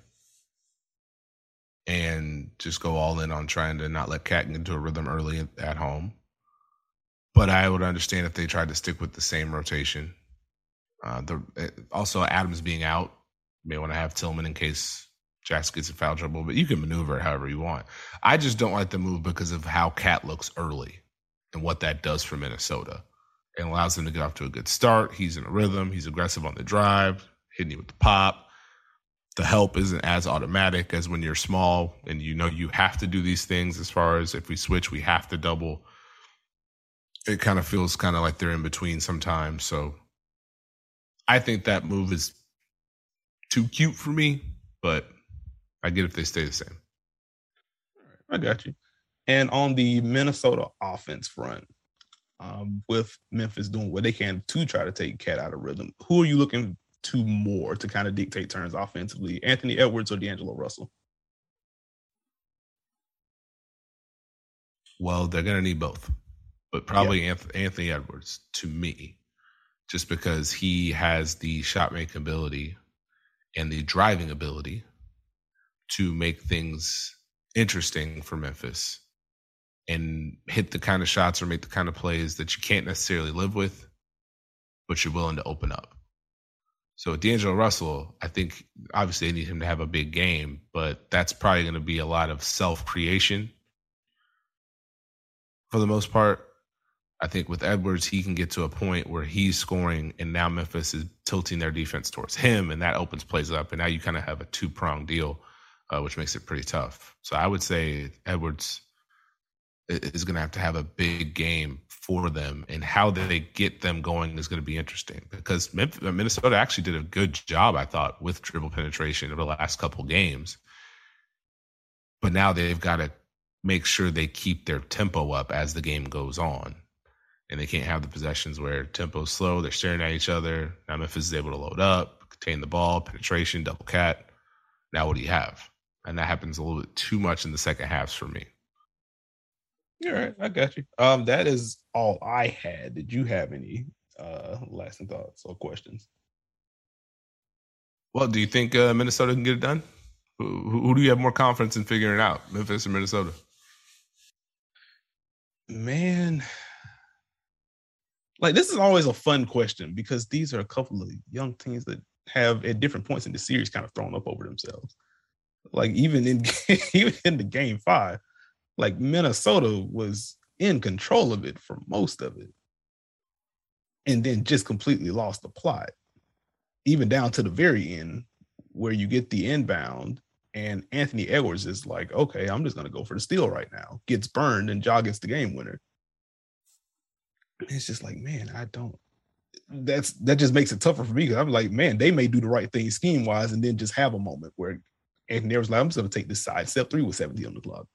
and just go all in on trying to not let Cat get into a rhythm early at home. But I would understand if they tried to stick with the same rotation. Uh, the also Adams being out, you may want to have Tillman in case Jackson gets in foul trouble, but you can maneuver it however you want. I just don't like the move because of how Cat looks early and what that does for Minnesota. It allows him to get off to a good start. He's in a rhythm. He's aggressive on the drive, hitting you with the pop. The help isn't as automatic as when you're small and you know you have to do these things as far as if we switch, we have to double. It kind of feels kind of like they're in between sometimes. So I think that move is too cute for me, but I get if they stay the same. I got you. And on the Minnesota offense front, um, with Memphis doing what they can to try to take Cat out of rhythm, who are you looking to more to kind of dictate turns offensively, Anthony Edwards or D'Angelo Russell? Well, they're going to need both, but probably yep. Anthony Edwards to me, just because he has the shot making ability and the driving ability to make things interesting for Memphis and hit the kind of shots or make the kind of plays that you can't necessarily live with, but you're willing to open up. So D'Angelo Russell, I think obviously they need him to have a big game, but that's probably going to be a lot of self-creation for the most part. I think with Edwards, he can get to a point where he's scoring and now Memphis is tilting their defense towards him, and that opens plays up, and now you kind of have a two-pronged deal, uh, which makes it pretty tough. So I would say Edwards is going to have to have a big game for them, and how they get them going is going to be interesting, because Minnesota actually did a good job, I thought, with dribble penetration over the last couple games. But now they've got to make sure they keep their tempo up as the game goes on. And they can't have the possessions where tempo's slow, they're staring at each other. Now Memphis is able to load up, contain the ball, penetration, double cat. Now what do you have? And that happens a little bit too much in the second halves for me. All right, I got you. Um, that is all I had. Did you have any uh, lasting thoughts or questions? Well, do you think uh, Minnesota can get it done? Who, who do you have more confidence in figuring out, Memphis or Minnesota? Man, like this is always a fun question because these are a couple of young teams that have at different points in the series kind of thrown up over themselves. Like even in even in the game five, like Minnesota was in control of it for most of it, and then just completely lost the plot, even down to the very end where you get the inbound and Anthony Edwards is like, okay, I'm just going to go for the steal right now. Gets burned and Ja gets the game winner. It's just like, man, I don't. That's that just makes it tougher for me because I'm like, man, they may do the right thing scheme wise and then just have a moment where Anthony Edwards like, I'm just going to take this side step three with seventeen on the clock.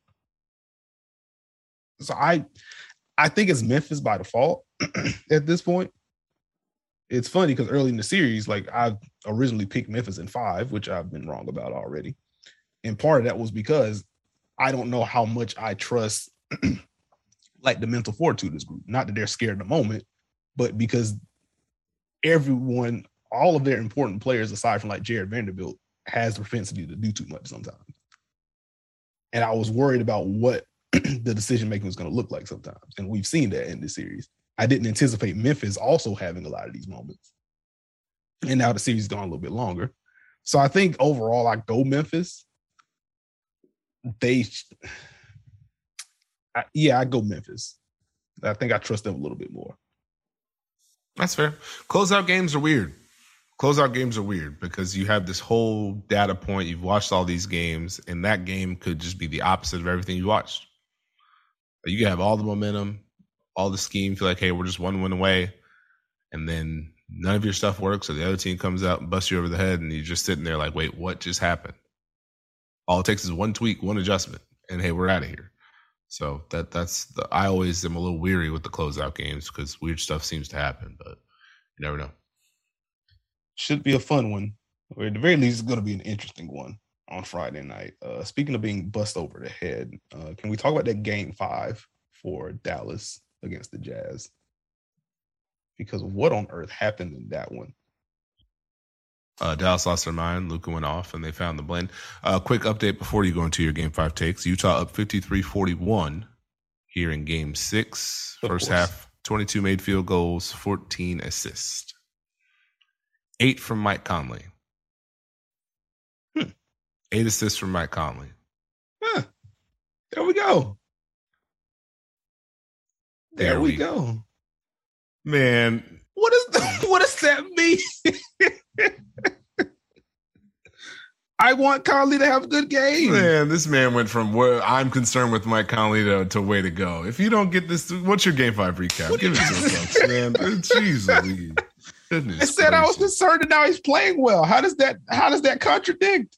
So I, I think it's Memphis by default at this point. It's funny because early in the series, like I originally picked Memphis in five, which I've been wrong about already. And part of that was because I don't know how much I trust like the mental fortitude of this group. Not that they're scared in the moment, but because everyone, all of their important players, aside from like Jared Vanderbilt, has the propensity to do too much sometimes. And I was worried about what the decision making was going to look like sometimes. And we've seen that in this series. I didn't anticipate Memphis also having a lot of these moments. And now the series is going a little bit longer. So I think overall I go Memphis. They, I, yeah, I go Memphis. I think I trust them a little bit more. That's fair. Closeout games are weird. Closeout games are weird because you have this whole data point. You've watched all these games, and that game could just be the opposite of everything you watched. You can have all the momentum, all the scheme, feel like, hey, we're just one win away, and then none of your stuff works, so the other team comes out and busts you over the head, and you're just sitting there like, wait, what just happened? All it takes is one tweak, one adjustment, and hey, we're out of here. So that that's the, I always am a little weary with the closeout games because weird stuff seems to happen, but you never know. Should be a fun one, or at the very least, it's going to be an interesting one on Friday night. Uh, speaking of being bust over the head, uh, can we talk about that game five for Dallas against the Jazz? Because what on earth happened in that one? Uh, Dallas lost their mind. Luka went off, and they found the blend. Uh, quick update before you go into your game five takes. Utah up fifty-three forty-one here in game six. Of First course. half, twenty-two made field goals, fourteen assists. Eight from Mike Conley. Hmm. Eight assists from Mike Conley. Huh. There we go. There, there we, we go. Man. What is the, what does that mean? I want Conley to have a good game. Man, this man went from where I'm concerned with Mike Conley to, to way to go. If you don't get this, what's your game five recap? What Give it to us, man. Jeez, goodness. I said gracious. I was concerned and now he's playing well. How does that how does that contradict?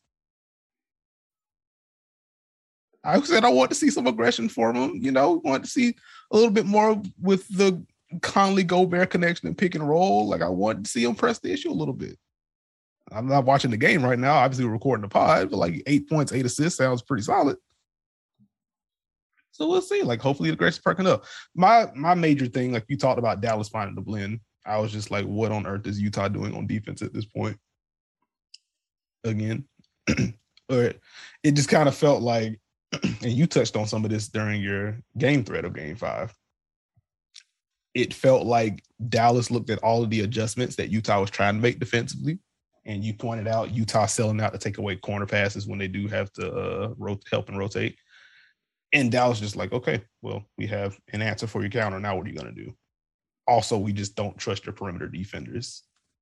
I said I want to see some aggression from him. You know, want to see a little bit more with the Conley Gobert connection and pick and roll. Like I want to see him press the issue a little bit. I'm not watching the game right now. Obviously, we're recording the pod, but like eight points, eight assists sounds pretty solid. So we'll see. Like, hopefully, the grace is perking up. My my major thing, like you talked about Dallas finding the blend. I was just like, what on earth is Utah doing on defense at this point? Again, or it just kind of felt like, and you touched on some of this during your game thread of Game Five. It felt like Dallas looked at all of the adjustments that Utah was trying to make defensively. And you pointed out Utah selling out to take away corner passes when they do have to uh, rot- help and rotate. And Dallas just like, okay, well, we have an answer for your counter. Now what are you going to do? Also, we just don't trust your perimeter defenders.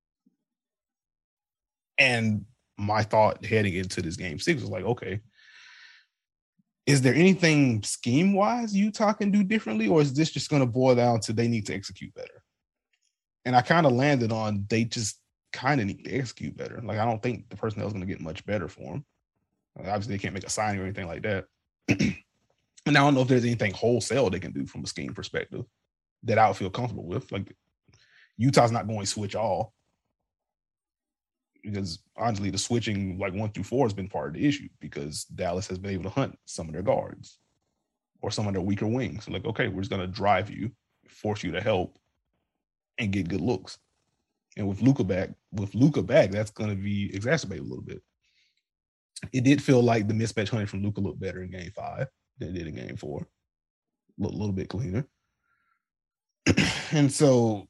And my thought heading into this game six was like, okay, is there anything scheme-wise Utah can do differently? Or is this just going to boil down to they need to execute better? And I kind of landed on they just kind of need to execute better. Like, I don't think the personnel is going to get much better for them. Like, obviously, they can't make a signing or anything like that. And I don't know if there's anything wholesale they can do from a scheme perspective that I would feel comfortable with. Like, Utah's not going to switch all. Because, honestly, the switching, like, one through four has been part of the issue because Dallas has been able to hunt some of their guards or some of their weaker wings. So, like, okay, we're just going to drive you, force you to help, and get good looks. And with Luka back, with Luka back, that's going to be exacerbated a little bit. it did feel like the mismatch hunting from Luka looked better in game five than it did in game four. Looked a little bit cleaner. And so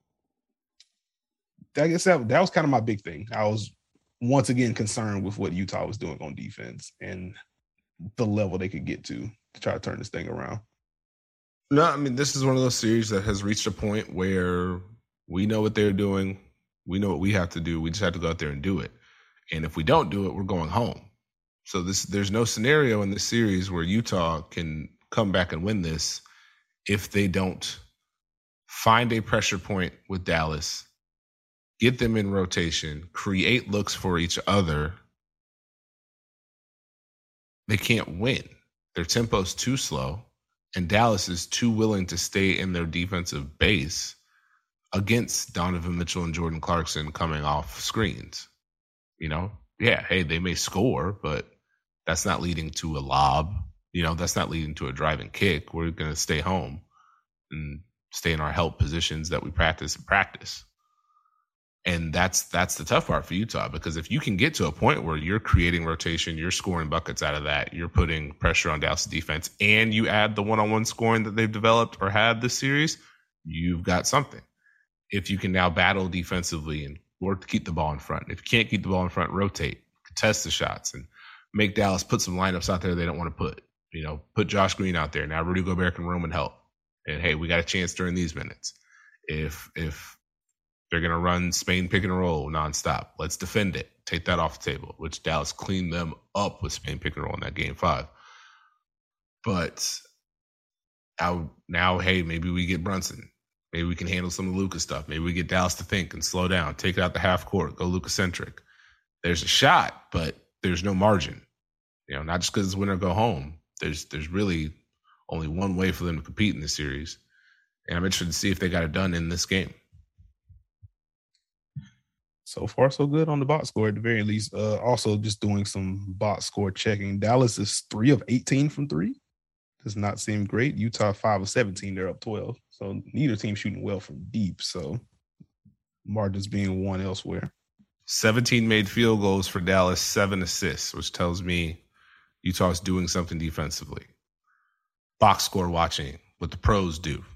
I guess that, that was kind of my big thing. I was once again concerned with what Utah was doing on defense and the level they could get to to try to turn this thing around. No, I mean, this is one of those series that has reached a point where we know what they're doing. We know what we have to do. We just have to go out there and do it. And if we don't do it, we're going home. So this, there's no scenario in this series where Utah can come back and win this if they don't find a pressure point with Dallas, get them in rotation, create looks for each other. They can't win. Their tempo's too slow, and Dallas is too willing to stay in their defensive base against Donovan Mitchell and Jordan Clarkson coming off screens. You know, yeah, hey, they may score, but that's not leading to a lob. You know, that's not leading to a driving kick. We're going to stay home and stay in our help positions that we practice and practice. And that's that's the tough part for Utah, because if you can get to a point where you're creating rotation, you're scoring buckets out of that, you're putting pressure on Dallas defense, and you add the one-on-one scoring that they've developed or had this series, you've got something. If you can now battle defensively and work to keep the ball in front. If you can't keep the ball in front, rotate, contest the shots, and make Dallas put some lineups out there they don't want to put. You know, put Josh Green out there. Now Rudy Gobert can roam and help. And, hey, we got a chance during these minutes. If if they're going to run Spain pick and roll nonstop, let's defend it. Take that off the table, which Dallas cleaned them up with Spain pick and roll in that game five. But now, now, hey, maybe we get Brunson. Maybe we can handle some of the Luka stuff. Maybe we get Dallas to think and slow down, take it out the half court, go Luka-centric. There's a shot, but there's no margin. You know, not just because it's win or go home. There's there's really only one way for them to compete in this series. And I'm interested to see if they got it done in this game. So far, so good on the box score at the very least. Uh, also, just doing some box score checking. Dallas is three of eighteen from three. Does not seem great. Utah five of seventeen. They're up twelve. So neither team shooting well from deep. So margins being one elsewhere. seventeen made field goals for Dallas, seven assists, which tells me Utah's doing something defensively. Box score watching, what the pros do.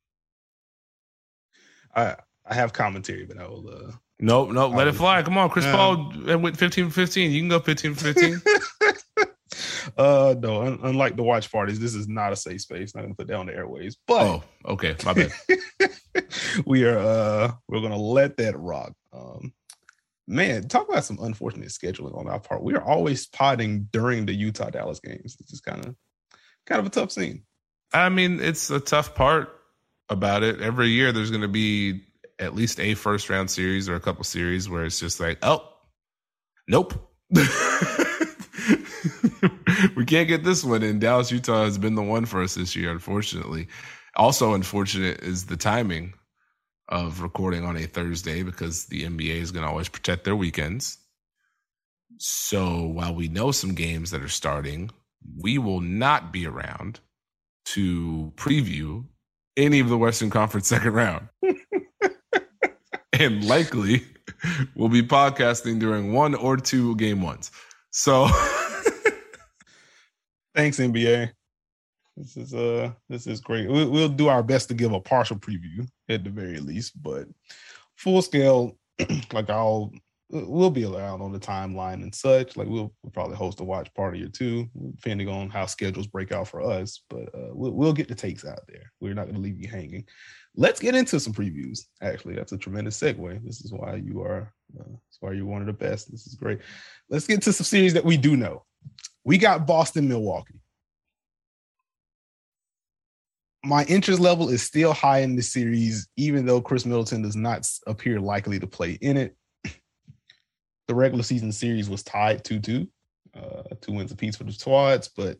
I I have commentary, but I will. Uh, nope, nope. Let it fly. Come on, Chris uh, Paul went fifteen for fifteen. You can go fifteen for fifteen. uh, no, un- unlike the watch parties, this is not a safe space. Not going to put that on the airways. But oh, okay, my bad. we are. Uh, we're going to let that rock. Um, man, talk about some unfortunate scheduling on our part. We are always potting during the Utah Dallas games. It's just kind of, kind of a tough scene. I mean, it's a tough part about it. Every year, there's going to be at least a first round series or a couple series where it's just like, oh, nope. We can't get this one. And Dallas, Utah has been the one for us this year, unfortunately. Also unfortunate is the timing of recording on a Thursday, because the N B A is going to always protect their weekends. So while we know some games that are starting, we will not be around to preview any of the Western Conference second round. And likely we'll be podcasting during one or two game ones. So thanks, N B A. This is uh this is great. We'll, we'll do our best to give a partial preview at the very least, but full scale, like I'll we'll be around on the timeline and such. Like we'll, we'll probably host a watch party or two, depending on how schedules break out for us. But uh, we'll we'll get the takes out there. We're not going to leave you hanging. Let's get into some previews. Actually, that's a tremendous segue. This is why you are. Uh, that's why you're one of the best. This is great. Let's get to some series that we do know. We got Boston, Milwaukee. My interest level is still high in this series, even though Chris Middleton does not appear likely to play in it. The regular season series was tied two two, uh, two wins apiece for the Squads, but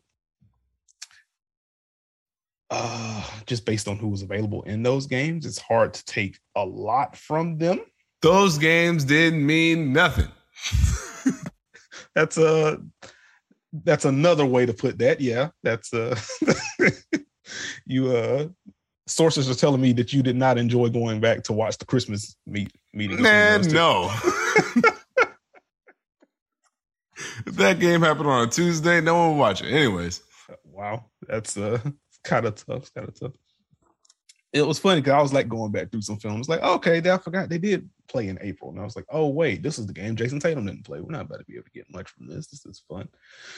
uh, just based on who was available in those games, it's hard to take a lot from them. Those games didn't mean nothing. That's a that's another way to put that. Yeah, that's uh you uh sources are telling me that you did not enjoy going back to watch the Christmas meet meeting. Man, no. If that game happened on a Tuesday, no one would watch it. Anyways. Wow. That's uh, kind of tough. kind of tough. It was funny because I was like going back through some films, like, okay, I forgot they did play in April. And I was like, oh, wait, this is the game Jason Tatum didn't play. We're not about to be able to get much from this. This is fun.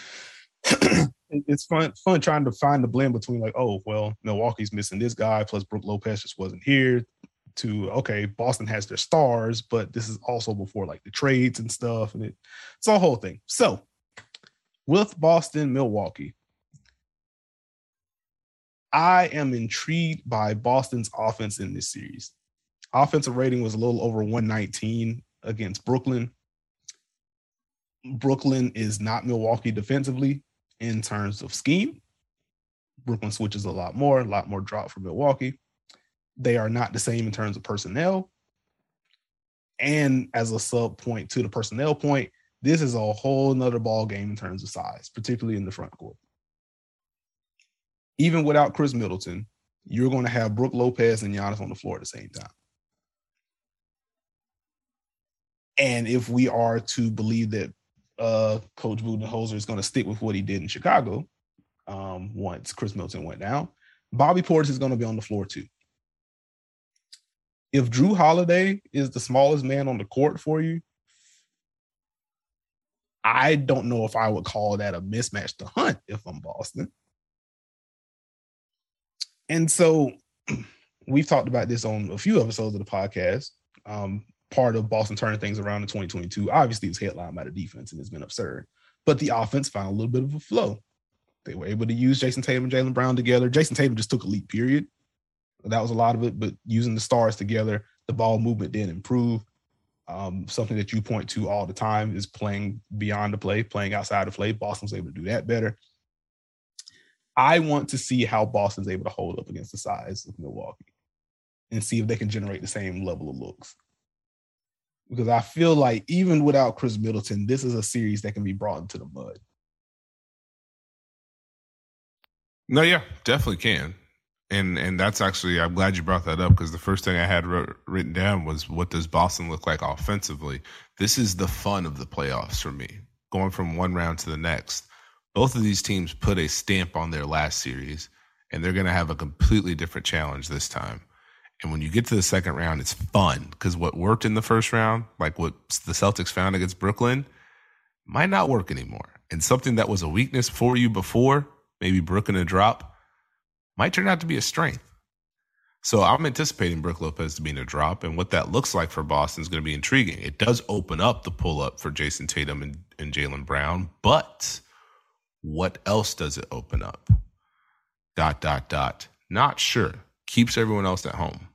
It's fun, fun trying to find the blend between like, oh, well, Milwaukee's missing this guy, plus Brook Lopez just wasn't here, to, okay, Boston has their stars, but this is also before like the trades and stuff. And it, it's a whole thing. So with Boston, Milwaukee, I am intrigued by Boston's offense in this series. Offensive rating was a little over one nineteen against Brooklyn. Brooklyn is not Milwaukee defensively in terms of scheme. Brooklyn switches a lot more, a lot more drop from Milwaukee. They are not the same in terms of personnel. And as a sub point to the personnel point, this is a whole nother ball game in terms of size, particularly in the front court. Even without Chris Middleton, you're going to have Brook Lopez and Giannis on the floor at the same time. And if we are to believe that uh, Coach Budenholzer is going to stick with what he did in Chicago um, once Chris Middleton went down, Bobby Portis is going to be on the floor too. If Drew Holiday is the smallest man on the court for you, I don't know if I would call that a mismatch to hunt if I'm Boston. And so we've talked about this on a few episodes of the podcast. Um, part of Boston turning things around in twenty twenty-two, obviously, it's headlined by the defense, and it's been absurd. But the offense found a little bit of a flow. They were able to use Jason Tatum and Jaylen Brown together. Jason Tatum just took a leap, period. That was a lot of it, but using the stars together, the ball movement did improve. Um, something that you point to all the time is playing beyond the play, playing outside the play. Boston's able to do that better. I want to see how Boston's able to hold up against the size of Milwaukee and see if they can generate the same level of looks. Because I feel like even without Chris Middleton, this is a series that can be brought into the mud. No, yeah, definitely can. And and that's actually, I'm glad you brought that up, because the first thing I had wrote, written down was, what does Boston look like offensively? This is the fun of the playoffs for me, going from one round to the next. Both of these teams put a stamp on their last series, and they're going to have a completely different challenge this time. And when you get to the second round, it's fun, because what worked in the first round, like what the Celtics found against Brooklyn, might not work anymore. And something that was a weakness for you before, maybe Brook in a drop, might turn out to be a strength. So I'm anticipating Brook Lopez to be in a drop, and what that looks like for Boston is going to be intriguing. It does open up the pull-up for Jason Tatum and, and Jaylen Brown, but what else does it open up? Dot, dot, dot. Not sure. Keeps everyone else at home.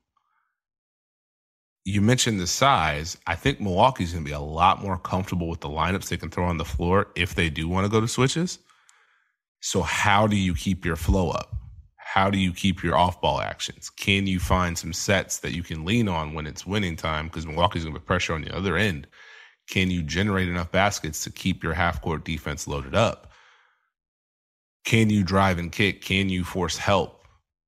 You mentioned the size. I think Milwaukee's going to be a lot more comfortable with the lineups they can throw on the floor if they do want to go to switches. So how do you keep your flow up? How do you keep your off-ball actions? Can you find some sets that you can lean on when it's winning time? Because Milwaukee's going to put pressure on the other end. Can you generate enough baskets to keep your half-court defense loaded up? Can you drive and kick? Can you force help?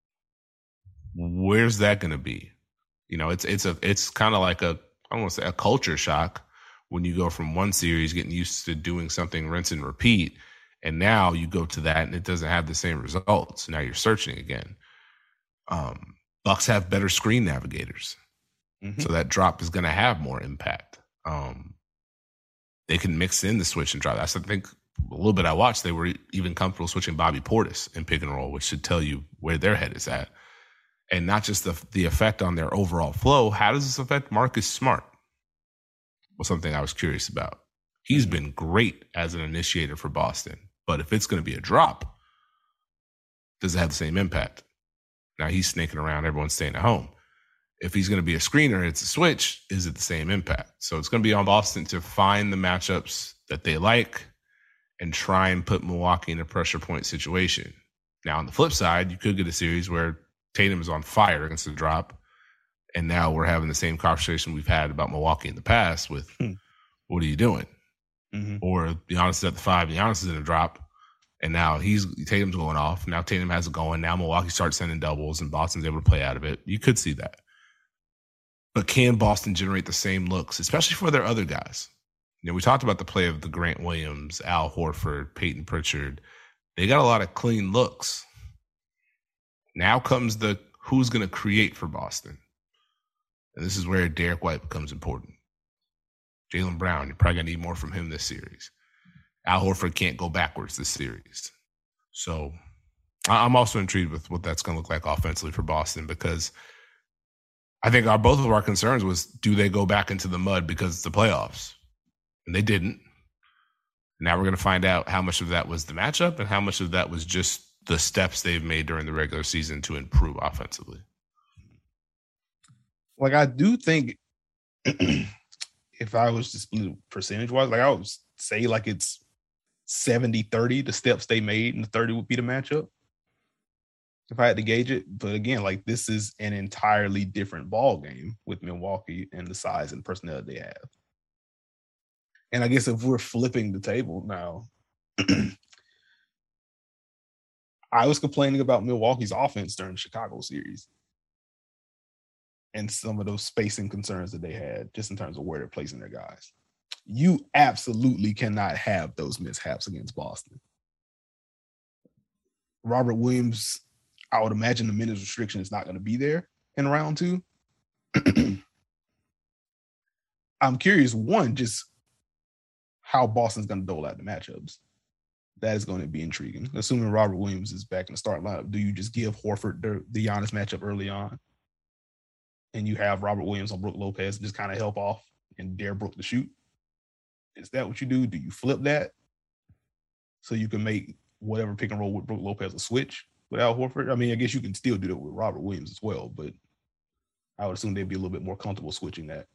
Where's that going to be? You know, it's it's a it's kind of like a I don't want to say a culture shock when you go from one series getting used to doing something rinse and repeat, and now you go to that and it doesn't have the same results. Now you're searching again. Um, Bucks have better screen navigators, mm-hmm. so that drop is going to have more impact. Um, they can mix in the switch and drop. That's I think a little bit I watched. They were even comfortable switching Bobby Portis in pick and roll, which should tell you where their head is at. And not just the the effect on their overall flow. How does this affect Marcus Smart? Was something I was curious about. He's been great as an initiator for Boston, but if it's going to be a drop, does it have the same impact? Now he's snaking around, everyone's staying at home. If he's going to be a screener, it's a switch, is it the same impact? So it's going to be on Boston to find the matchups that they like and try and put Milwaukee in a pressure point situation. Now on the flip side, you could get a series where Tatum is on fire against the drop, and now we're having the same conversation we've had about Milwaukee in the past with, hmm. what are you doing? Mm-hmm. Or Giannis is at the five, and Giannis is in a drop, and now he's Tatum's going off. Now Tatum has it going. Now Milwaukee starts sending doubles, and Boston's able to play out of it. You could see that. But can Boston generate the same looks, especially for their other guys? You know, we talked about the play of the Grant Williams, Al Horford, Peyton Pritchard. They got a lot of clean looks. Now comes the who's going to create for Boston. And this is where Derek White becomes important. Jaylen Brown, you're probably going to need more from him this series. Al Horford can't go backwards this series. So I'm also intrigued with what that's going to look like offensively for Boston, because I think our both of our concerns was, do they go back into the mud because it's the playoffs? And they didn't. Now we're going to find out how much of that was the matchup and how much of that was just the steps they've made during the regular season to improve offensively. Like, I do think if I was to split percentage-wise, like I would say like it's seventy thirty, the steps they made, and the thirty would be the matchup if I had to gauge it. But again, like, this is an entirely different ball game with Milwaukee and the size and personnel they have. And I guess if we're flipping the table now, I was complaining about Milwaukee's offense during the Chicago series and some of those spacing concerns that they had just in terms of where they're placing their guys. You absolutely cannot have those mishaps against Boston. Robert Williams, I would imagine the minutes restriction is not going to be there in round two. I'm curious, one, just how Boston's going to dole out the matchups. That is going to be intriguing. Assuming Robert Williams is back in the starting lineup, do you just give Horford the, the Giannis matchup early on, and you have Robert Williams on Brook Lopez just kind of help off and dare Brook to shoot? Is that what you do? Do you flip that so you can make whatever pick and roll with Brook Lopez a switch without Horford? I mean, I guess you can still do that with Robert Williams as well, but I would assume they'd be a little bit more comfortable switching that.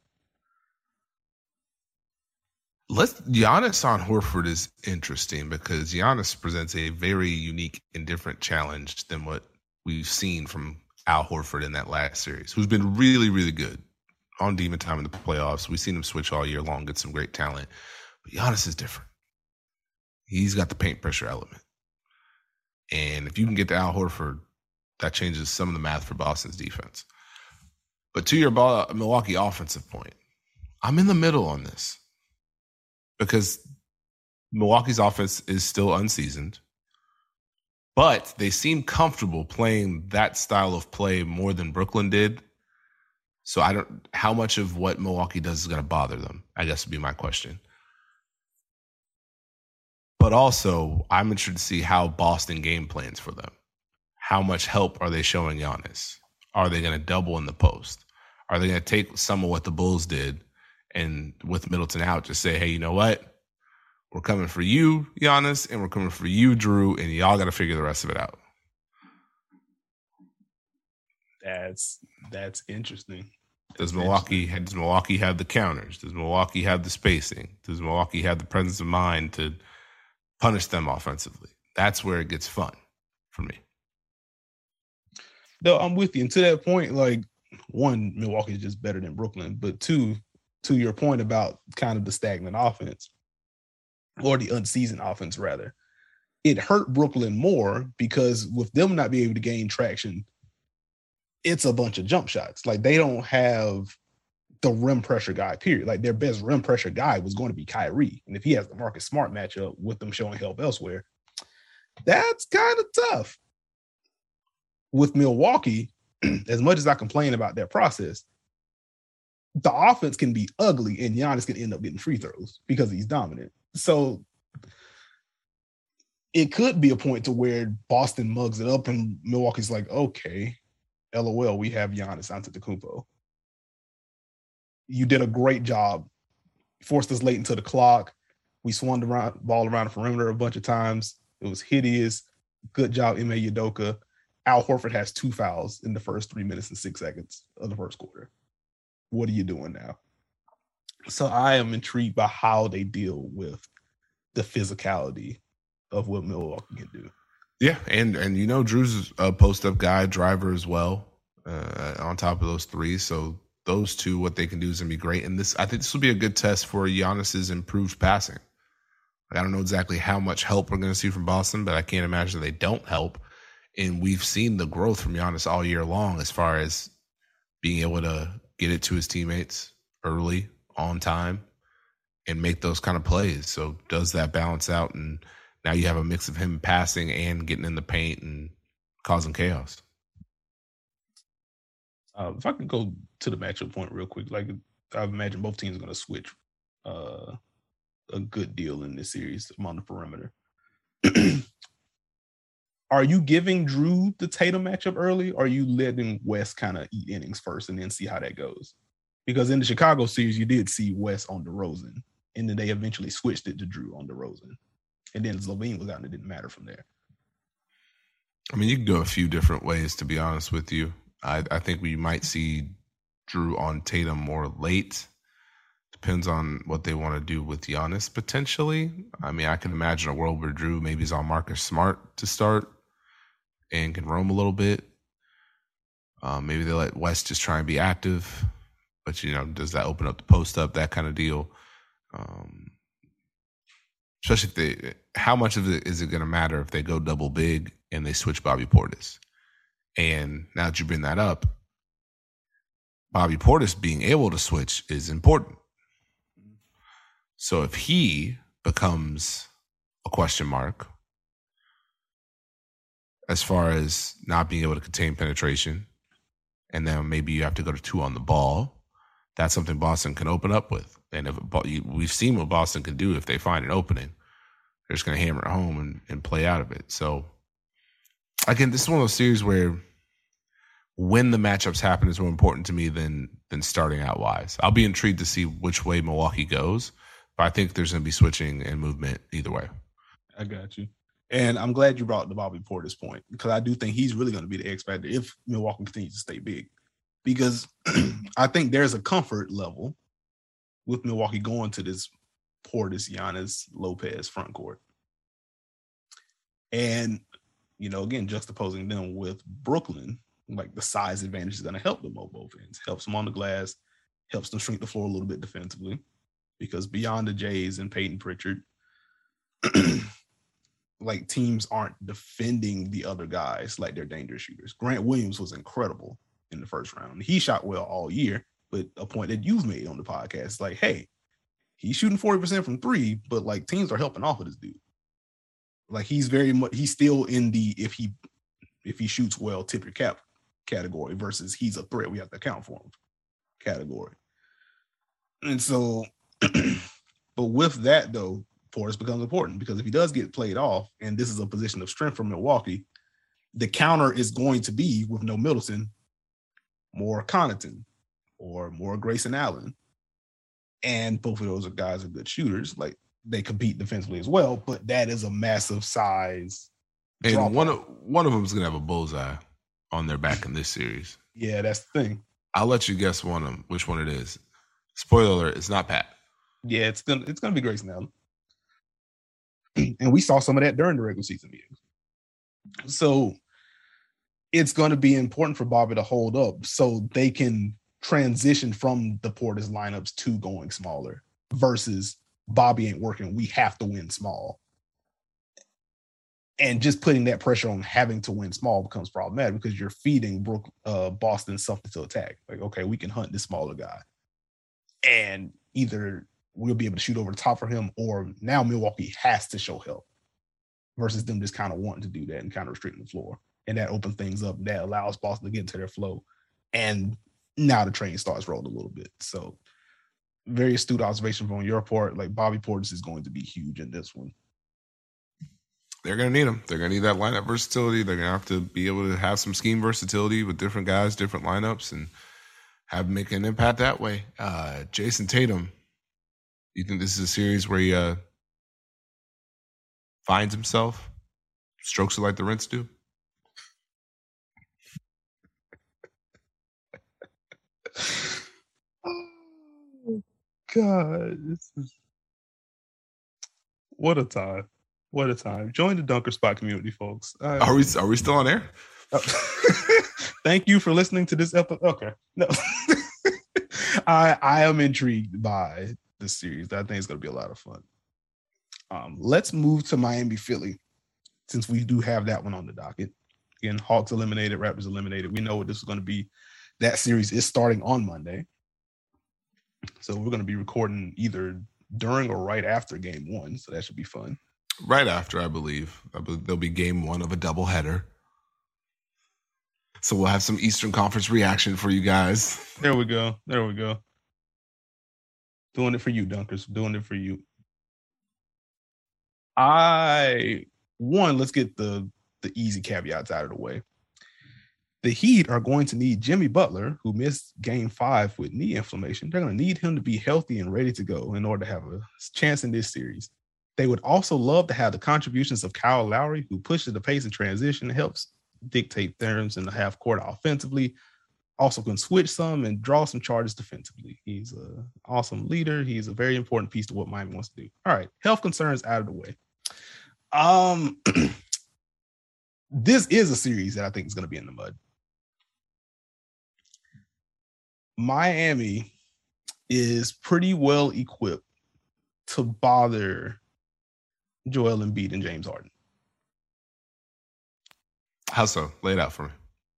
Let's Giannis on Horford is interesting because Giannis presents a very unique and different challenge than what we've seen from Al Horford in that last series, who's been really, really good on demon time in the playoffs. We've seen him switch all year long, get some great talent. But Giannis is different. He's got the paint pressure element. And if you can get to Al Horford, that changes some of the math for Boston's defense. But to your ball, Milwaukee offensive point, I'm in the middle on this. Because Milwaukee's offense is still unseasoned, but they seem comfortable playing that style of play more than Brooklyn did. So I don't, how much of what Milwaukee does is going to bother them, I guess would be my question. But also, I'm interested to see how Boston game plans for them. How much help are they showing Giannis? Are they going to double in the post? Are they going to take some of what the Bulls did and with Middleton out, just say, hey, you know what? We're coming for you, Giannis, and we're coming for you, Drew, and y'all got to figure the rest of it out. That's that's interesting. Does Milwaukee does Milwaukee have the counters? Does Milwaukee have the spacing? Does Milwaukee have the presence of mind to punish them offensively? That's where it gets fun for me. No, I'm with you. And to that point, like, one, Milwaukee is just better than Brooklyn, but two, to your point about kind of the stagnant offense, or the unseasoned offense, rather, it hurt Brooklyn more because with them not being able to gain traction, it's a bunch of jump shots. Like, they don't have the rim pressure guy, period. Like, their best rim pressure guy was going to be Kyrie. And if he has the Marcus Smart matchup with them showing help elsewhere, that's kind of tough. With Milwaukee, as much as I complain about their process, the offense can be ugly and Giannis can end up getting free throws because he's dominant. So it could be a point to where Boston mugs it up and Milwaukee's like, okay, LOL, we have Giannis Antetokounmpo. You did a great job. Forced us late into the clock. We swung the around, ball around the perimeter a bunch of times. It was hideous. Good job, Ime Udoka. Al Horford has two fouls in the first three minutes and six seconds of the first quarter. What are you doing now? So I am intrigued by how they deal with the physicality of what Milwaukee can do. Yeah, and and you know, Drew's a post-up guy, driver as well, uh, on top of those three. So those two, what they can do is going to be great. And this, I think this will be a good test for Giannis's improved passing. Like, I don't know exactly how much help we're going to see from Boston, but I can't imagine they don't help. And we've seen the growth from Giannis all year long as far as being able to get it to his teammates early, on time, and make those kind of plays. So does that balance out? And now you have a mix of him passing and getting in the paint and causing chaos. Uh, if I could go to the matchup point real quick, like I imagine both teams are going to switch uh, a good deal in this series on the perimeter. Are you giving Drew the Tatum matchup early, or are you letting West kind of eat innings first and then see how that goes? Because in the Chicago series, you did see West on DeRozan, and then they eventually switched it to Drew on DeRozan. And then Levine was out, and it didn't matter from there. I mean, you can go a few different ways, to be honest with you. I, I think we might see Drew on Tatum more late. Depends on what they want to do with Giannis, potentially. I mean, I can imagine a world where Drew maybe is on Marcus Smart to start and can roam a little bit. Um, maybe they let West just try and be active. But, you know, does that open up the post up, that kind of deal? Um, especially if they, how much of it is it going to matter if they go double big and they switch Bobby Portis? And now that you bring that up, Bobby Portis being able to switch is important. So if he becomes a question mark as far as not being able to contain penetration, and then maybe you have to go to two on the ball, that's something Boston can open up with. And if we've seen what Boston can do if they find an opening, they're just going to hammer it home and, and play out of it. So again, this is one of those series where when the matchups happen is more important to me than than starting out wise. I'll be intrigued to see which way Milwaukee goes, but I think there's going to be switching and movement either way. I got you. And I'm glad you brought the Bobby Portis point, because I do think he's really going to be the X factor if Milwaukee continues to stay big. Because I think there's a comfort level with Milwaukee going to this Portis, Giannis, Lopez front court. And, you know, again, juxtaposing them with Brooklyn, like the size advantage is going to help them on both ends. Helps them on the glass, helps them shrink the floor a little bit defensively, because beyond the Jays and Peyton Pritchard, like teams aren't defending the other guys like they're dangerous shooters. Grant Williams was incredible in the first round. He shot well all year, but a point that you've made on the podcast, like, hey, he's shooting forty percent from three, but like teams are helping off of this dude. Like he's very much, he's still in the, if he, if he shoots well, tip your cap category versus he's a threat, we have to account for him category. And so, but with that though, Portis becomes important, because if he does get played off, and this is a position of strength for Milwaukee, the counter is going to be, with no Middleton, more Connaughton or more Grayson Allen. And both of those are guys are good shooters. Like they compete defensively as well, but that is a massive size. And one of, one of them is going to have a bullseye on their back in this series. Yeah, that's the thing. I'll let you guess one of them, which one it is. Spoiler alert, it's not Pat. Yeah, it's gonna it's gonna be Grayson Allen. And we saw some of that during the regular season meetings. So it's going to be important for Bobby to hold up so they can transition from the Portis lineups to going smaller versus Bobby ain't working. We have to win small. And just putting that pressure on having to win small becomes problematic, because you're feeding Brook, uh, Boston something to attack. Like, okay, we can hunt this smaller guy. And either we'll be able to shoot over the top for him, or now Milwaukee has to show help versus them just kind of wanting to do that and kind of restricting the floor. And that opens things up. That allows Boston to get into their flow. And now the train starts rolling a little bit. So very astute observation from your part. Like Bobby Portis is going to be huge in this one. They're going to need him. They're going to need that lineup versatility. They're going to have to be able to have some scheme versatility with different guys, different lineups, and have make an impact that way. Uh, Jason Tatum, you think this is a series where he uh, finds himself, strokes it like the Rents do? Oh, God. This is... What a time. What a time. Join the Dunker Spot community, folks. Uh, are we Are we still on air? Uh, thank you for listening to this episode. Okay. No. I I am intrigued by this series. I think it's going to be a lot of fun. Um, let's move to Miami, Philly, since we do have that one on the docket. Again, Hawks eliminated, Raptors eliminated. We know what this is going to be. That series is starting on Monday. So we're going to be recording either during or right after game one. So that should be fun. Right after, I believe. I believe there'll be game one of a doubleheader. So we'll have some Eastern Conference reaction for you guys. There we go. There we go. Doing it for you, Dunkers. Doing it for you. I, one, let's get the, the easy caveats out of the way. The Heat are going to need Jimmy Butler, who missed game five with knee inflammation. They're going to need him to be healthy and ready to go in order to have a chance in this series. They would also love to have the contributions of Kyle Lowry, who pushes the pace of transition and helps dictate terms in the half court offensively. Also can switch some and draw some charges defensively. He's an awesome leader. He's a very important piece to what Miami wants to do. All right, health concerns out of the way. Um, this is a series that I think is going to be in the mud. Miami is pretty well equipped to bother Joel Embiid and James Harden. How so? Lay it out for me.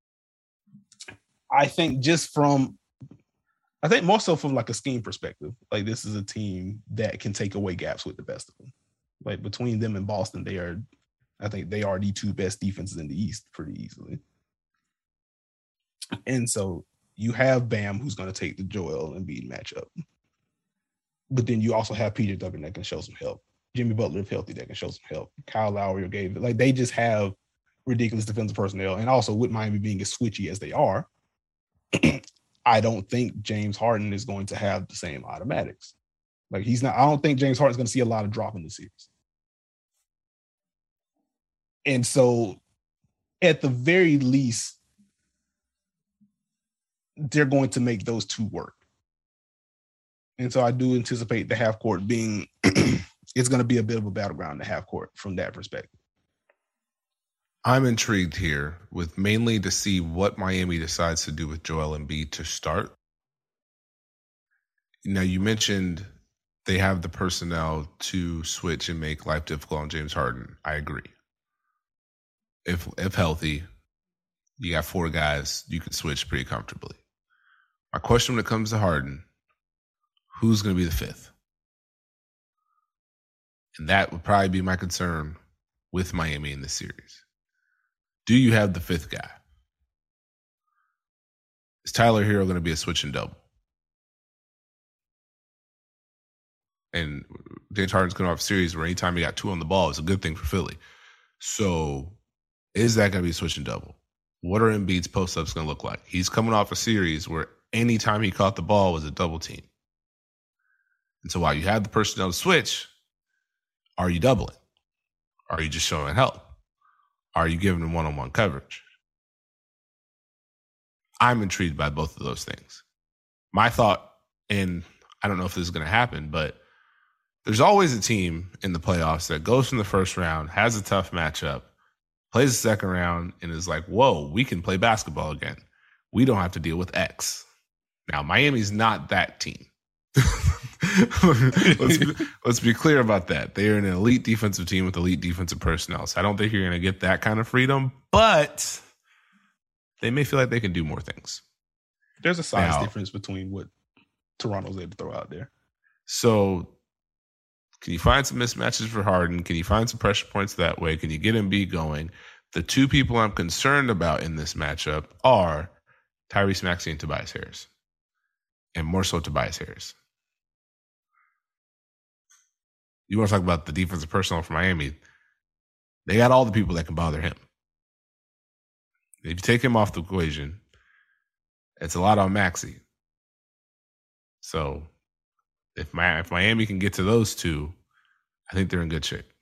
I think just from, I think more so from like a scheme perspective, like this is a team that can take away gaps with the best of them. Like between them and Boston, they are, I think they are the two best defenses in the East pretty easily. And so you have Bam, who's going to take the Joel Embiid matchup. But then you also have P J Tucker that can show some help. Jimmy Butler, if healthy, that can show some help. Kyle Lowry or Gabe. Like they just have ridiculous defensive personnel. And also with Miami being as switchy as they are, I don't think James Harden is going to have the same automatics. Like he's not, I don't think James Harden's going to see a lot of drop in the series. And so at the very least, they're going to make those two work. And so I do anticipate the half court being, it's going to be a bit of a battleground in the half court from that perspective. I'm intrigued here with mainly to see what Miami decides to do with Joel Embiid to start. Now, you mentioned they have the personnel to switch and make life difficult on James Harden. I agree. If if healthy, you got four guys, you can switch pretty comfortably. My question when it comes to Harden, who's going to be the fifth? And that would probably be my concern with Miami in this series. Do you have the fifth guy? Is Tyler Hero going to be a switch and double? And James Harden's going to have a series where anytime he got two on the ball, it's a good thing for Philly. So is that going to be a switch and double? What are Embiid's post-ups going to look like? He's coming off a series where anytime he caught the ball was a double team. And so while you have the personnel to switch, are you doubling? Are you just showing help? Are you giving them one-on-one coverage? I'm intrigued by both of those things. My thought, and I don't know if this is going to happen, but there's always a team in the playoffs that goes from the first round, has a tough matchup, plays the second round, and is like, whoa, we can play basketball again. We don't have to deal with X. Now, Miami's not that team. let's, be, let's be clear about that. They are an elite defensive team with elite defensive personnel. So I don't think you're going to get that kind of freedom, but they may feel like they can do more things. There's a size now, difference between what Toronto's able to throw out there. So can you find some mismatches for Harden? Can you find some pressure points that way? Can you get Embiid going? The two people I'm concerned about in this matchup are Tyrese Maxey and Tobias Harris, and more so Tobias Harris. You want to talk about the defensive personnel for Miami? They got all the people that can bother him. If you take him off the equation, it's a lot on Maxey. So if, my, if Miami can get to those two, I think they're in good shape.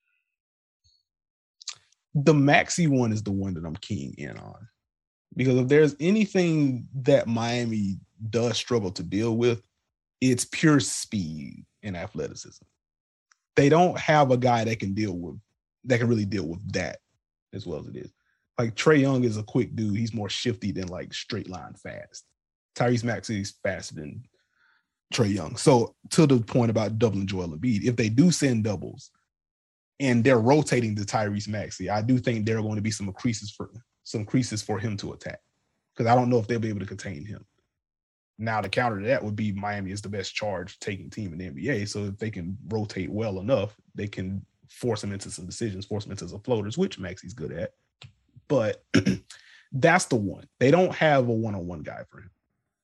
The Maxey one is the one that I'm keying in on. Because if there's anything that Miami does struggle to deal with, it's pure speed and athleticism. They don't have a guy that can deal with, that can really deal with that as well as it is. Like Trae Young is a quick dude. He's more shifty than like straight line fast. Tyrese Maxey is faster than Trae Young. So to the point about doubling Joel Embiid, if they do send doubles and they're rotating the Tyrese Maxey, I do think there are going to be some creases for some creases for him to attack. Because I don't know if they'll be able to contain him. Now, the counter to that would be Miami is the best charge taking team in the N B A. So if they can rotate well enough, they can force him into some decisions, force him into some floaters, which Maxi's good at. But that's the one. They don't have a one-on-one guy for him.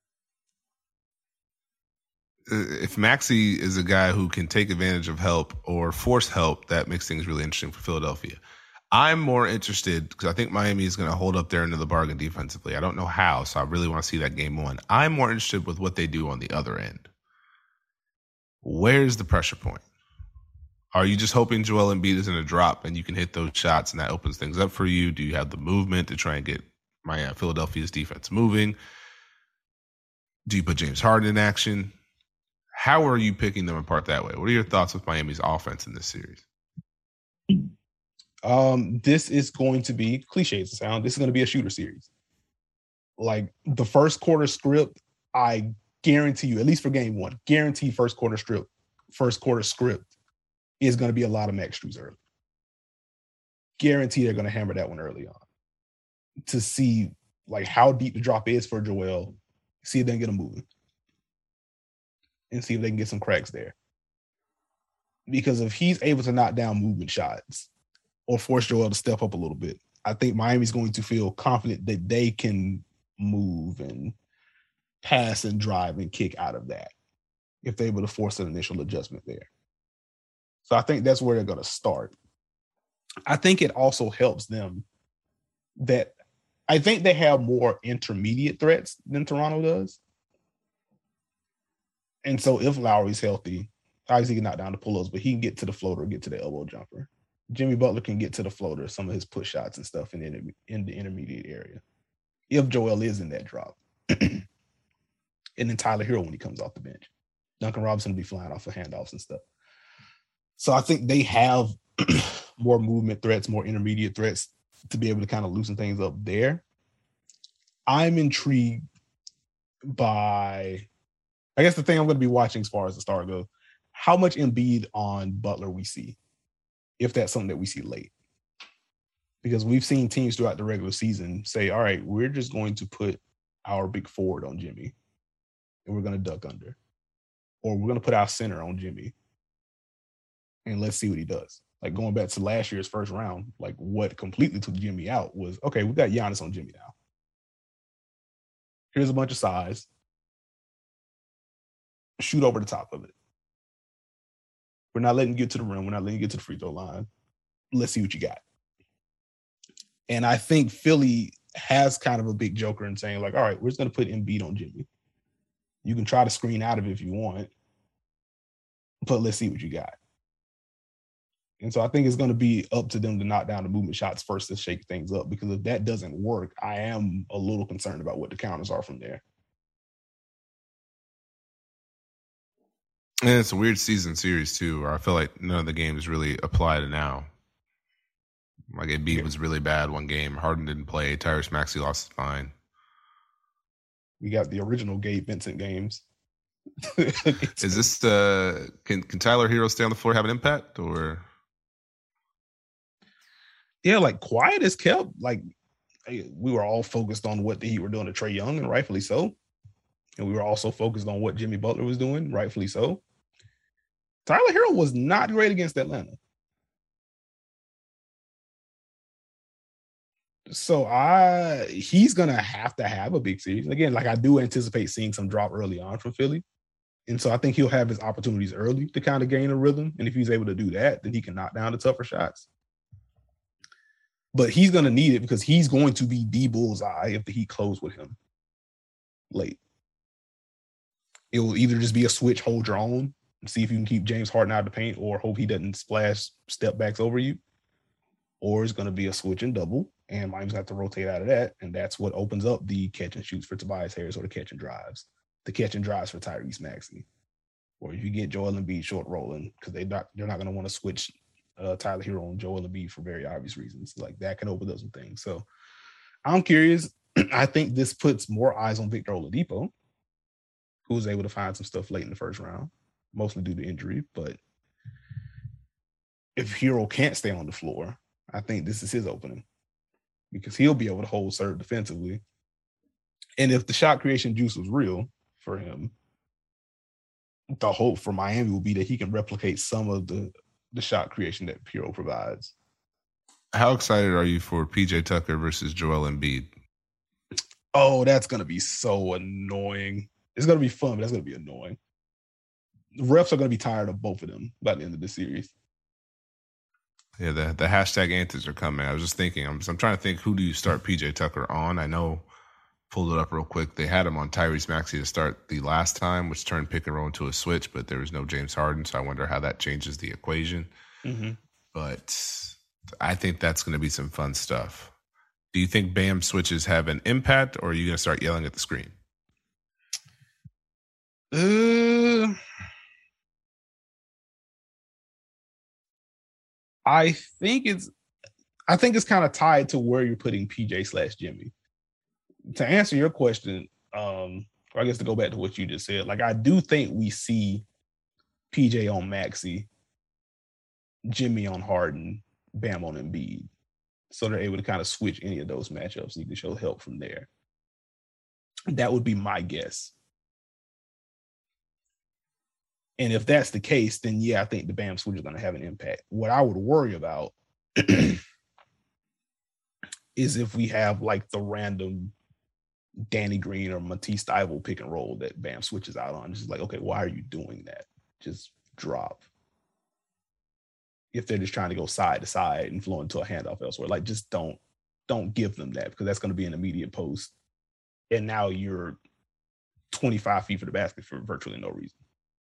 If Maxey is a guy who can take advantage of help or force help, that makes things really interesting for Philadelphia. I'm more interested because I think Miami is going to hold up their end of the bargain defensively. I don't know how, so I really want to see that game one. I'm more interested with what they do on the other end. Where's the pressure point? Are you just hoping Joel Embiid is in a drop and you can hit those shots and that opens things up for you? Do you have the movement to try and get my uh, Philadelphia's defense moving? Do you put James Harden in action? How are you picking them apart that way? What are your thoughts with Miami's offense in this series? Um, this is going to be, cliche as it sounds, this is going to be a shooter series. Like the first quarter script, I guarantee you, at least for game one, guarantee first quarter script, first quarter script is going to be a lot of Max Strus early. Guarantee they're going to hammer that one early on to see like how deep the drop is for Joel, see if they can get him moving and see if they can get some cracks there. Because if he's able to knock down movement shots, or force Joel to step up a little bit, I think Miami's going to feel confident that they can move and pass and drive and kick out of that if they're able to force an initial adjustment there. So I think that's where they're going to start. I think it also helps them that I think they have more intermediate threats than Toronto does. And so if Lowry's healthy, obviously he can knock down the pull-ups, but he can get to the floater, get to the elbow jumper. Jimmy Butler can get to the floater, some of his push shots and stuff in the, in the intermediate area. If Joel is in that drop. And then Tyler Hero when he comes off the bench. Duncan Robinson will be flying off of handoffs and stuff. So I think they have more movement threats, more intermediate threats to be able to kind of loosen things up there. I'm intrigued by, I guess the thing I'm going to be watching as far as the start goes, how much Embiid on Butler we see. If that's something that we see late. Because we've seen teams throughout the regular season say, all right, we're just going to put our big forward on Jimmy and we're going to duck under. Or we're going to put our center on Jimmy and let's see what he does. Like going back to last year's first round, like what completely took Jimmy out was, okay, we got Giannis on Jimmy now. Here's a bunch of size. Shoot over the top of it. We're not letting you get to the rim. We're not letting you get to the free throw line. Let's see what you got. And I think Philly has kind of a big joker in saying, like, all right, we're just going to put Embiid on Jimmy. You can try to screen out of it if you want, but let's see what you got. And so I think it's going to be up to them to knock down the movement shots first to shake things up, because if that doesn't work, I am a little concerned about what the counters are from there. And it's a weird season series, too, where I feel like none of the games really apply to now. Like, Embiid yeah. was really bad one game. Harden didn't play. Tyrese Maxey lost his mind. We got the original Gabe Vincent games. Is this uh can can Tyler Hero stay on the floor, have an impact, or? Yeah, like quiet as kept. Like we were all focused on what the Heat were doing to Trae Young, and rightfully so. And we were also focused on what Jimmy Butler was doing, rightfully so. Tyler Hero was not great against Atlanta. So I he's gonna have to have a big series. Again, like I do anticipate seeing some drop early on from Philly. And so I think he'll have his opportunities early to kind of gain a rhythm. And if he's able to do that, then he can knock down the tougher shots. But he's going to need it because he's going to be the bullseye if the Heat close with him late. It will either just be a switch, hold your own, and see if you can keep James Harden out of the paint or hope he doesn't splash step backs over you. Or it's going to be a switch and double, and Miami's got to rotate out of that. And that's what opens up the catch and shoots for Tobias Harris or the catch and drives. The catch and drives for Tyrese Maxey, or if you get Joel Embiid short rolling, because they not they're not going to want to switch uh, Tyler Hero and Joel Embiid for very obvious reasons. Like that can open up some things. So I'm curious. I think this puts more eyes on Victor Oladipo, who was able to find some stuff late in the first round, mostly due to injury. But if Hero can't stay on the floor, I think this is his opening because he'll be able to hold serve defensively. And if the shot creation juice was real, for him. The hope for Miami will be that he can replicate some of the, the shot creation that Piro provides. How excited are you for P J Tucker versus Joel Embiid? Oh, that's going to be so annoying. It's going to be fun, but that's going to be annoying. The refs are going to be tired of both of them by the end of the series. Yeah, the, the hashtag antics are coming. I was just thinking, I'm, I'm trying to think, who do you start P J Tucker on? I know, pulled it up real quick. They had him on Tyrese Maxey to start the last time, which turned pick and roll into a switch, but there was no James Harden, so I wonder how that changes the equation. Mm-hmm. But I think that's going to be some fun stuff. Do you think Bam switches have an impact, or are you going to start yelling at the screen? Uh, I think it's I think it's kind of tied to where you're putting P J slash Jimmy. To answer your question, um, or I guess to go back to what you just said, like I do think we see P J on Maxey, Jimmy on Harden, Bam on Embiid. So they're able to kind of switch any of those matchups. You can show help from there. That would be my guess. And if that's the case, then yeah, I think the Bam switch is going to have an impact. What I would worry about is if we have like the random Danny Green or Matisse Thybulle pick and roll that Bam switches out on. It's just like, okay, why are you doing that? Just drop. If they're just trying to go side to side and flow into a handoff elsewhere, like just don't don't give them that, because that's going to be an immediate post. And now you're twenty-five feet for the basket for virtually no reason.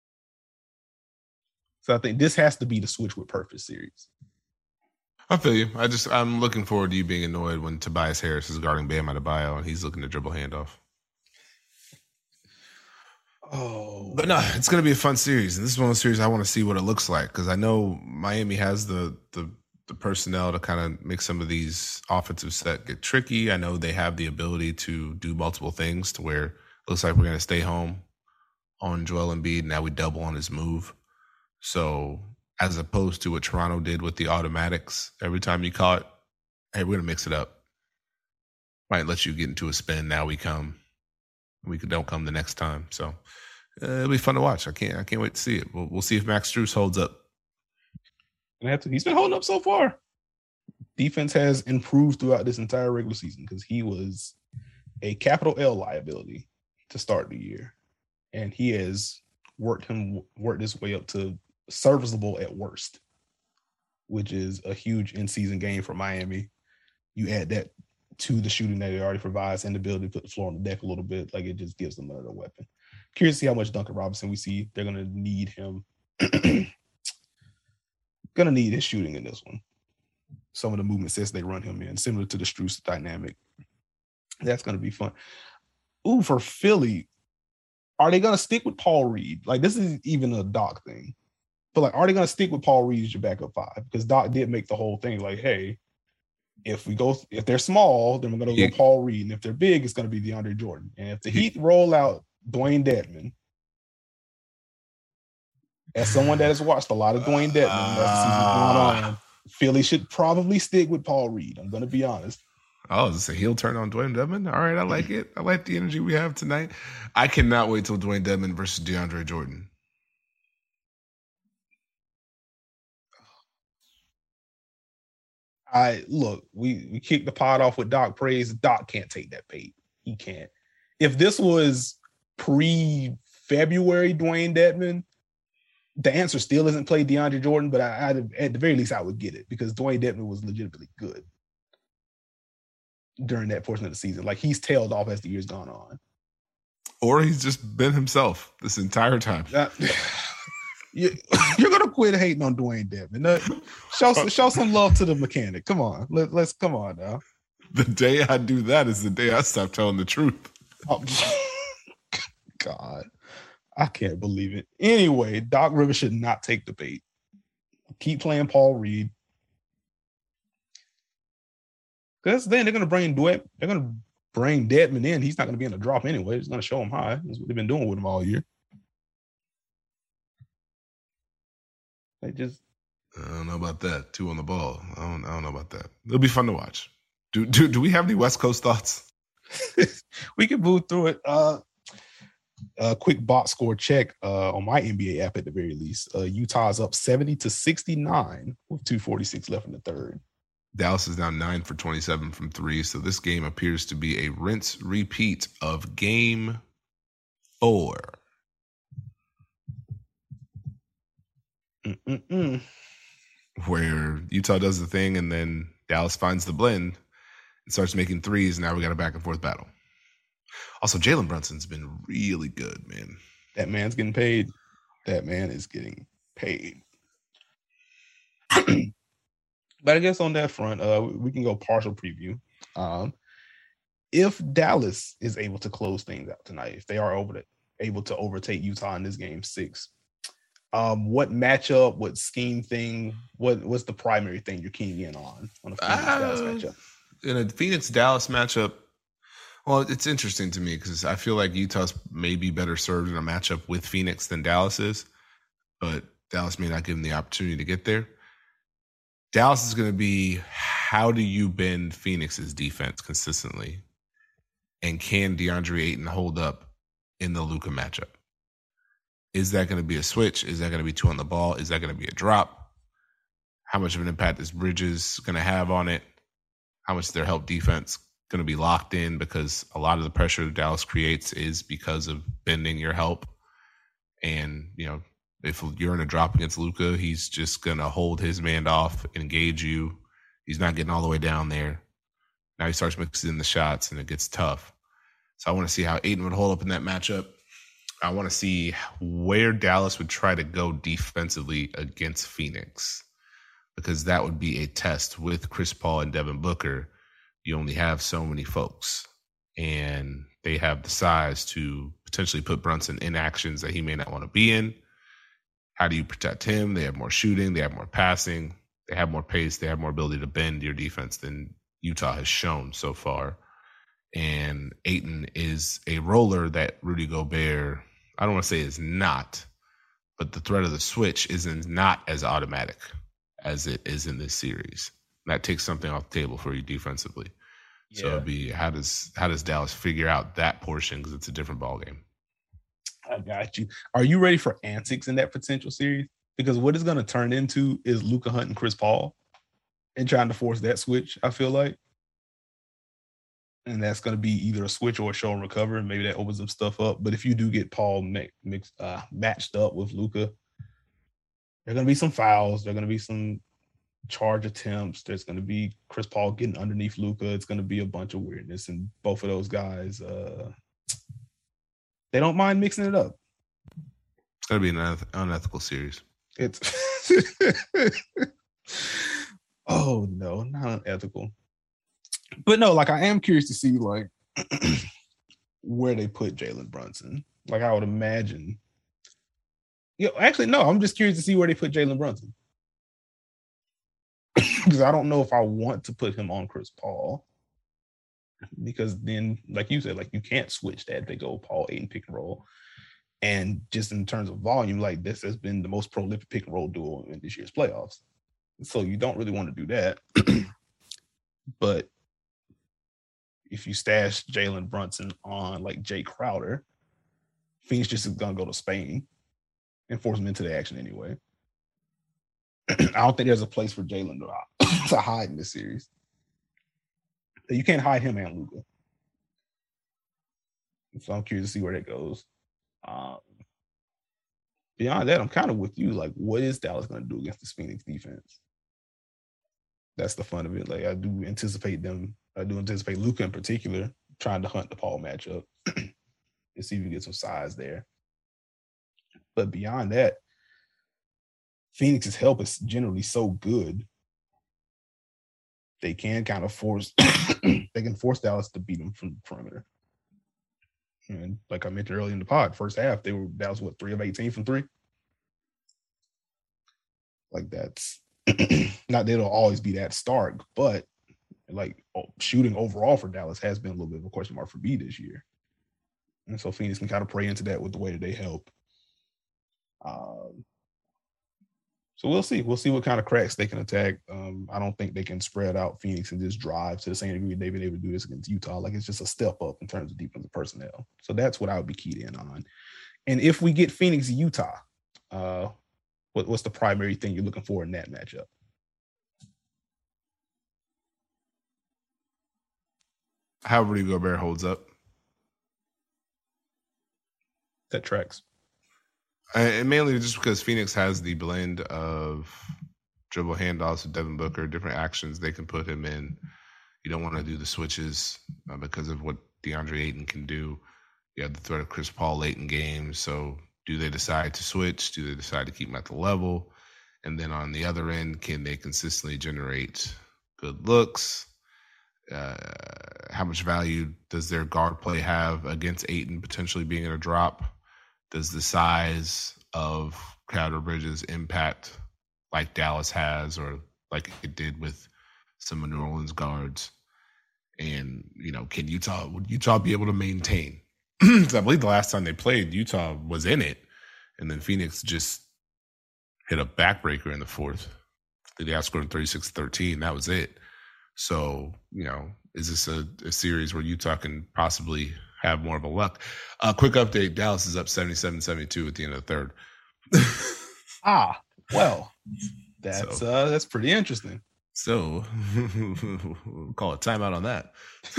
So I think this has to be the switch with purpose series. I feel you. I just I'm looking forward to you being annoyed when Tobias Harris is guarding Bam Adebayo and he's looking to dribble handoff. Oh, but no, it's going to be a fun series, and this is one of the series I want to see what it looks like, because I know Miami has the the the personnel to kind of make some of these offensive set get tricky. I know they have the ability to do multiple things to where it looks like we're going to stay home on Joel Embiid. Now we double on his move. So as opposed to what Toronto did with the automatics, every time you caught, hey, we're going to mix it up. Might let you get into a spin. Now we come. We don't come the next time. So uh, it'll be fun to watch. I can't I can't wait to see it. We'll, we'll see if Max Strus holds up. He's been holding up so far. Defense has improved throughout this entire regular season, because he was a capital L liability to start the year. And he has worked him worked his way up to serviceable at worst, which is a huge in-season gain for Miami. You add that to the shooting that it already provides and the ability to put the floor on the deck a little bit, like it just gives them another weapon. Curious to see how much Duncan Robinson we see. They're going to need him. Going to need his shooting in this one. Some of the movement sets they run him in, similar to the Strus dynamic. That's going to be fun. Ooh, for Philly, are they going to stick with Paul Reed? Like, this is even a Doc thing. But, like, are they going to stick with Paul Reed as your backup five? Because Doc did make the whole thing like, hey, if we go, if they're small, then we're going to go Yeah. Paul Reed. And if they're big, it's going to be DeAndre Jordan. And if the Heat roll out Dwayne Dedman, as someone that has watched a lot of Dwayne Dedman as the season's going on, Philly should probably stick with Paul Reed. I'm going to be honest. Oh, is this a heel turn on Dwayne Dedman? All right, I like it. I like the energy we have tonight. I cannot wait till Dwayne Dedman versus DeAndre Jordan. I look, we we kicked the pod off with Doc praise. Doc can't take that bait. He can't. If this was pre-February Dwayne Dedman, the answer still isn't play DeAndre Jordan, but I, I at the very least I would get it, because Dwayne Dedman was legitimately good during that portion of the season. Like, he's tailed off as the year's gone on. Or he's just been himself this entire time. Uh, you, you're gonna quit hating on Dwayne Dedman. Uh, show show some love to the mechanic. Come on, Let, let's come on now. The day I do that is the day I stop telling the truth. Oh, God, I can't believe it. Anyway, Doc Rivers should not take the bait. Keep playing Paul Reed. Because then they're gonna bring Dwayne, they're gonna bring Dedman in. He's not gonna be in a drop anyway. It's gonna show him high. That's what they've been doing with him all year. They just I don't know about that. Two on the ball. I don't, I don't know about that. It'll be fun to watch. Do do do we have any West Coast thoughts? we can move through it. Uh, A quick box score check uh, on my N B A app at the very least. Uh, Utah's up seventy to sixty-nine with two forty-six left in the third. Dallas is now nine for twenty-seven from three. So this game appears to be a rinse repeat of game four. Mm-mm-mm. Where Utah does the thing and then Dallas finds the blend and starts making threes. And now we got a back and forth battle. Also, Jalen Brunson's been really good, man. That man's getting paid. That man is getting paid. But I guess on that front, uh, we can go partial preview. Um, if Dallas is able to close things out tonight, if they are over to, able to overtake Utah in this game six, um, what matchup, what scheme thing, what what's the primary thing you're keying in on on a Phoenix-Dallas uh, matchup? In a Phoenix-Dallas matchup, well, it's interesting to me because I feel like Utah's maybe better served in a matchup with Phoenix than Dallas is, but Dallas may not give them the opportunity to get there. Dallas is going to be, how do you bend Phoenix's defense consistently? And can DeAndre Ayton hold up in the Luka matchup? Is that going to be a switch? Is that going to be two on the ball? Is that going to be a drop? How much of an impact is Bridges going to have on it? How much is their help defense going to be locked in? Because a lot of the pressure that Dallas creates is because of bending your help. And, you know, if you're in a drop against Luka, he's just going to hold his man off, engage you. He's not getting all the way down there. Now he starts mixing in the shots, and it gets tough. So I want to see how Ayton would hold up in that matchup. I want to see where Dallas would try to go defensively against Phoenix, because that would be a test with Chris Paul and Devin Booker. You only have so many folks, and they have the size to potentially put Brunson in actions that he may not want to be in. How do you protect him? They have more shooting. They have more passing. They have more pace. They have more ability to bend your defense than Utah has shown so far. And Ayton is a roller that Rudy Gobert, I don't want to say is not, but the threat of the switch isn't not as automatic as it is in this series. And that takes something off the table for you defensively. Yeah. So it'd be, how does how does Dallas figure out that portion? Because it's a different ballgame. I got you. Are you ready for antics in that potential series? Because what it's going to turn into is Luka hunting Chris Paul and trying to force that switch, I feel like. And that's going to be either a switch or a show and recover. And maybe that opens some stuff up. But if you do get Paul mixed, uh, matched up with Luka, there are going to be some fouls. There are going to be some charge attempts. There's going to be Chris Paul getting underneath Luka. It's going to be a bunch of weirdness. And both of those guys, uh, they don't mind mixing it up. It's going to be an uneth- unethical series. It's oh no, not unethical. But no, like I am curious to see like where they put Jalen Brunson. Like I would imagine. You know, actually, no, I'm just curious to see where they put Jalen Brunson. Because I don't know if I want to put him on Chris Paul. Because then, like you said, like you can't switch that big old Paul Ayton pick and roll. And just in terms of volume, like this has been the most prolific pick and roll duo in this year's playoffs. So you don't really want to do that. But if you stash Jalen Brunson on like Jay Crowder, Phoenix just is going to go to Spain and force him into the action anyway. I don't think there's a place for Jalen to, to hide in this series. You can't hide him and Luka. So I'm curious to see where that goes. Um, beyond that, I'm kind of with you. Like, what is Dallas going to do against this Phoenix defense? That's the fun of it. Like, I do anticipate them. I do anticipate Luka in particular trying to hunt the Paul matchup and see if we get some size there. But beyond that, Phoenix's help is generally so good. They can kind of force. They can force Dallas to beat them from the perimeter. And like I mentioned earlier in the pod, first half, they were that was what three of eighteen from three. Like that's not that it'll always be that stark, but like shooting overall for Dallas has been a little bit of a question mark for me this year. And so Phoenix can kind of prey into that with the way that they help. Um, So we'll see. We'll see what kind of cracks they can attack. Um, I don't think they can spread out Phoenix and just drive to the same degree they've been able to do this against Utah. Like it's just a step up in terms of defensive personnel. So that's what I would be keyed in on. And if we get Phoenix, Utah, uh, what, what's the primary thing you're looking for in that matchup? How Rudy Gobert holds up. That tracks. And mainly just because Phoenix has the blend of dribble handoffs with Devin Booker, different actions they can put him in. You don't want to do the switches uh, because of what DeAndre Ayton can do. You have the threat of Chris Paul late in games. So do they decide to switch? Do they decide to keep him at the level? And then on the other end, can they consistently generate good looks? Uh, how much value does their guard play have against Ayton potentially being in a drop? Does the size of Crowder Bridges impact like Dallas has or like it did with some of New Orleans guards? And, you know, can Utah, would Utah be able to maintain? Because I believe the last time they played, Utah was in it. And then Phoenix just hit a backbreaker in the fourth. They outscored thirty-six thirteen. That was it. So, you know, is this a, a series where Utah can possibly have more of a luck? A uh, quick update, Dallas is up seventy-seven seventy-two at the end of the third. ah, well, that's so, uh, that's pretty interesting. So, call a timeout on that.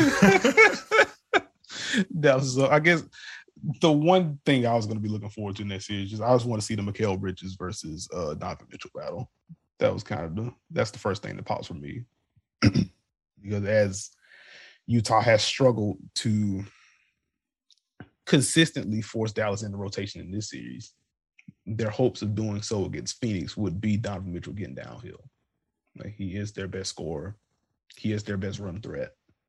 Dallas, uh, I guess the one thing I was going to be looking forward to in that series is I just want to see the Mikal Bridges versus uh, Donovan Mitchell battle. That was kind of the, that's the first thing that pops for me. Because as Utah has struggled to consistently force Dallas into rotation in this series, their hopes of doing so against Phoenix would be Donovan Mitchell getting downhill. Like he is their best scorer. He is their best run threat.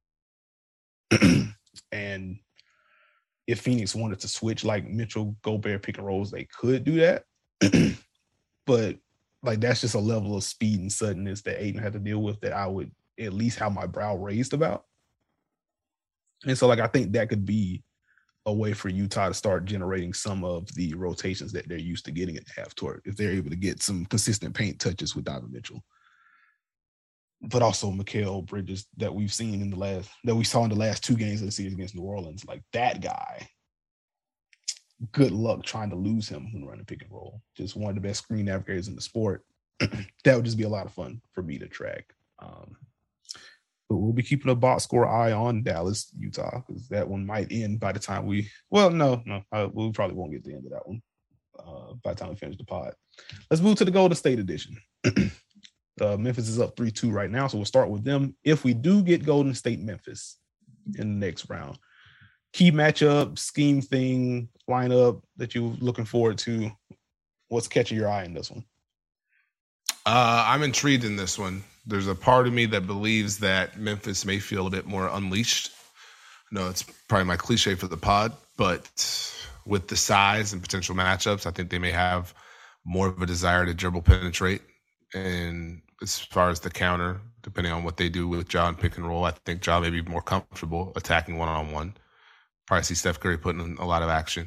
And if Phoenix wanted to switch like Mitchell, Gobert, pick and rolls, they could do that. But like that's just a level of speed and suddenness that Ayton had to deal with that I would at least have my brow raised about. And so like I think that could be a way for Utah to start generating some of the rotations that they're used to getting at the half court if they're able to get some consistent paint touches with Donovan Mitchell. But also Mikal Bridges that we've seen in the last, that we saw in the last two games of the series against New Orleans, like that guy, good luck trying to lose him when running pick and roll. Just one of the best screen navigators in the sport. That would just be a lot of fun for me to track. Um, but we'll be keeping a box score eye on Dallas, Utah, because that one might end by the time we, well, no, no, uh, we probably won't get to the end of that one uh, by the time we finish the pod. Let's move to the Golden State edition. Uh, Memphis is up three two right now, so we'll start with them. If we do get Golden State Memphis in the next round, key matchup, scheme thing, lineup that you're looking forward to, what's catching your eye in this one? Uh, I'm intrigued in this one. There's a part of me that believes that Memphis may feel a bit more unleashed. No, it's probably my cliche for the pod, but with the size and potential matchups, I think they may have more of a desire to dribble penetrate. And as far as the counter, depending on what they do with Ja and pick and roll, I think Ja may be more comfortable attacking one-on-one. Probably see Steph Curry putting in a lot of action.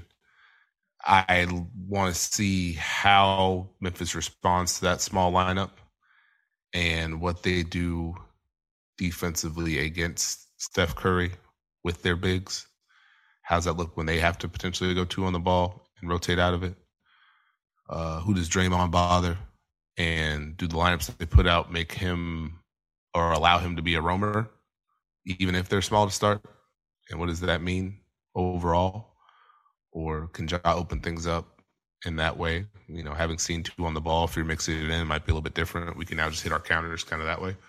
I want to see how Memphis responds to that small lineup and what they do defensively against Steph Curry with their bigs. How's that look when they have to potentially go two on the ball and rotate out of it? Uh, who does Draymond bother? And do the lineups that they put out make him or allow him to be a roamer, even if they're small to start? And what does that mean overall? Or can Ja open things up in that way? You know, having seen two on the ball, if you're mixing it in, it might be a little bit different. We can now just hit our counters kind of that way.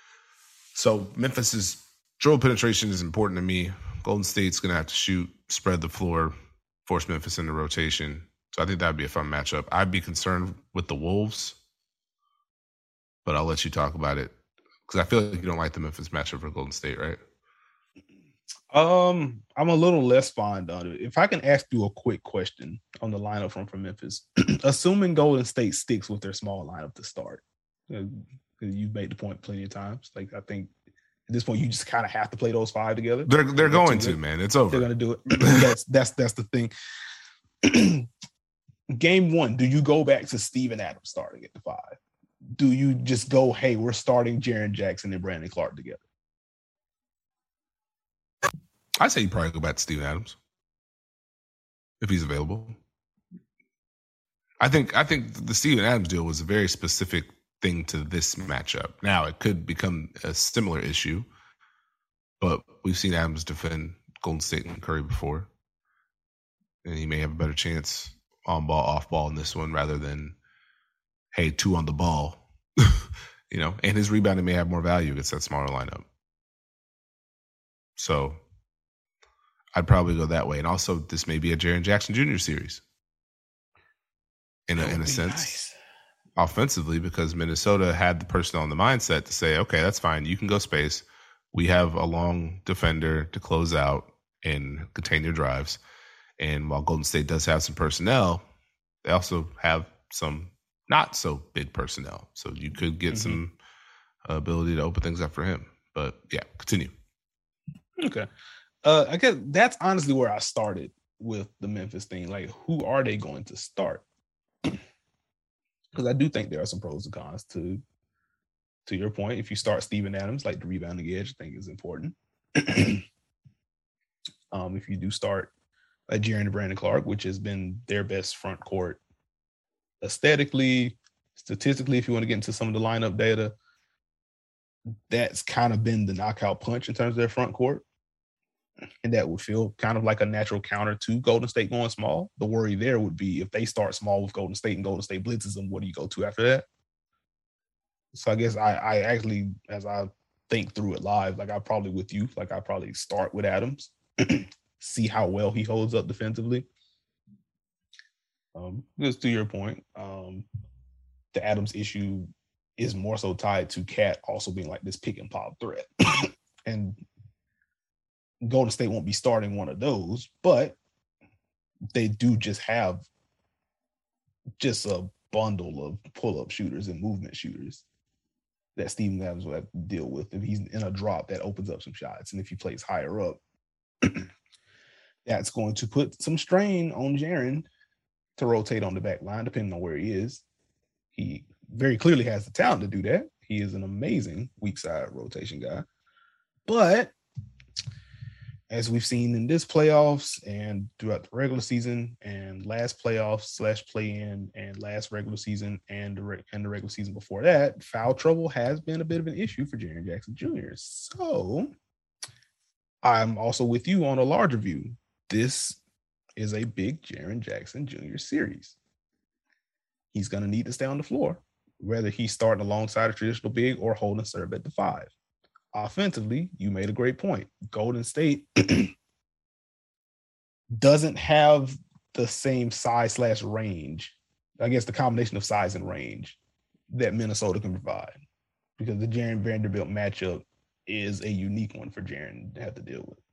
So Memphis's dribble penetration is important to me. Golden State's going to have to shoot, spread the floor, force Memphis into rotation. So I think that would be a fun matchup. I'd be concerned with the Wolves, but I'll let you talk about it because I feel like you don't like the Memphis matchup for Golden State, right? Um, I'm a little less fond of it. If I can ask you a quick question on the lineup from, from Memphis, assuming Golden State sticks with their small lineup to start, uh, you've made the point plenty of times. Like I think at this point you just kind of have to play those five together. They're they're going to, man. It's over. They're going to do it. that's that's that's the thing. game one, do you go back to Steven Adams starting at the five? Do you just go, hey, we're starting Jaren Jackson and Brandon Clarke together? I'd say you probably go back to Steven Adams if he's available. I think I think the Steven Adams deal was a very specific thing to this matchup. Now it could become a similar issue, but we've seen Adams defend Golden State and Curry before, and he may have a better chance on ball, off ball in this one rather than, hey, two on the ball, you know. And his rebounding may have more value against that smaller lineup. So I'd probably go that way. And also, this may be a Jaren Jackson Junior series in a, in a sense, nice. Offensively, because Minnesota had the personnel and the mindset to say, okay, that's fine. You can go space. We have a long defender to close out and contain your drives. And while Golden State does have some personnel, they also have some not so big personnel. So you could get mm-hmm. some ability to open things up for him. But yeah, continue. Okay. Uh, I guess that's honestly where I started with the Memphis thing. Like, who are they going to start? Because I do think there are some pros and cons to, to your point. If you start Steven Adams, like the rebounding edge, I think is important. um, if you do start like Jaren and Brandon Clarke, which has been their best front court aesthetically, statistically, if you want to get into some of the lineup data, that's kind of been the knockout punch in terms of their front court. And that would feel kind of like a natural counter to Golden State going small. The worry there would be if they start small with Golden State and Golden State blitzes them, what do you go to after that? So I guess I, I actually, as I think through it live, like I probably with you, like I probably start with Adams, see how well he holds up defensively. Um, just to your point, um, the Adams issue is more so tied to Cat also being like this pick and pop threat. And Golden State won't be starting one of those, but they do just have just a bundle of pull-up shooters and movement shooters that Steven Adams will have to deal with. If he's in a drop, that opens up some shots. And if he plays higher up, that's going to put some strain on Jaren to rotate on the back line, depending on where he is. He very clearly has the talent to do that. He is an amazing weak side rotation guy. But as we've seen in this playoffs and throughout the regular season and last playoffs slash play-in and last regular season and the, re- and the regular season before that, foul trouble has been a bit of an issue for Jaren Jackson Junior So I'm also with you on a larger view. This is a big Jaren Jackson Junior series. He's going to need to stay on the floor, whether he's starting alongside a traditional big or holding serve at the five. Offensively, you made a great point. Golden State doesn't have the same size slash range, I guess the combination of size and range that Minnesota can provide, because the Jaren Vanderbilt matchup is a unique one for Jaren to have to deal with.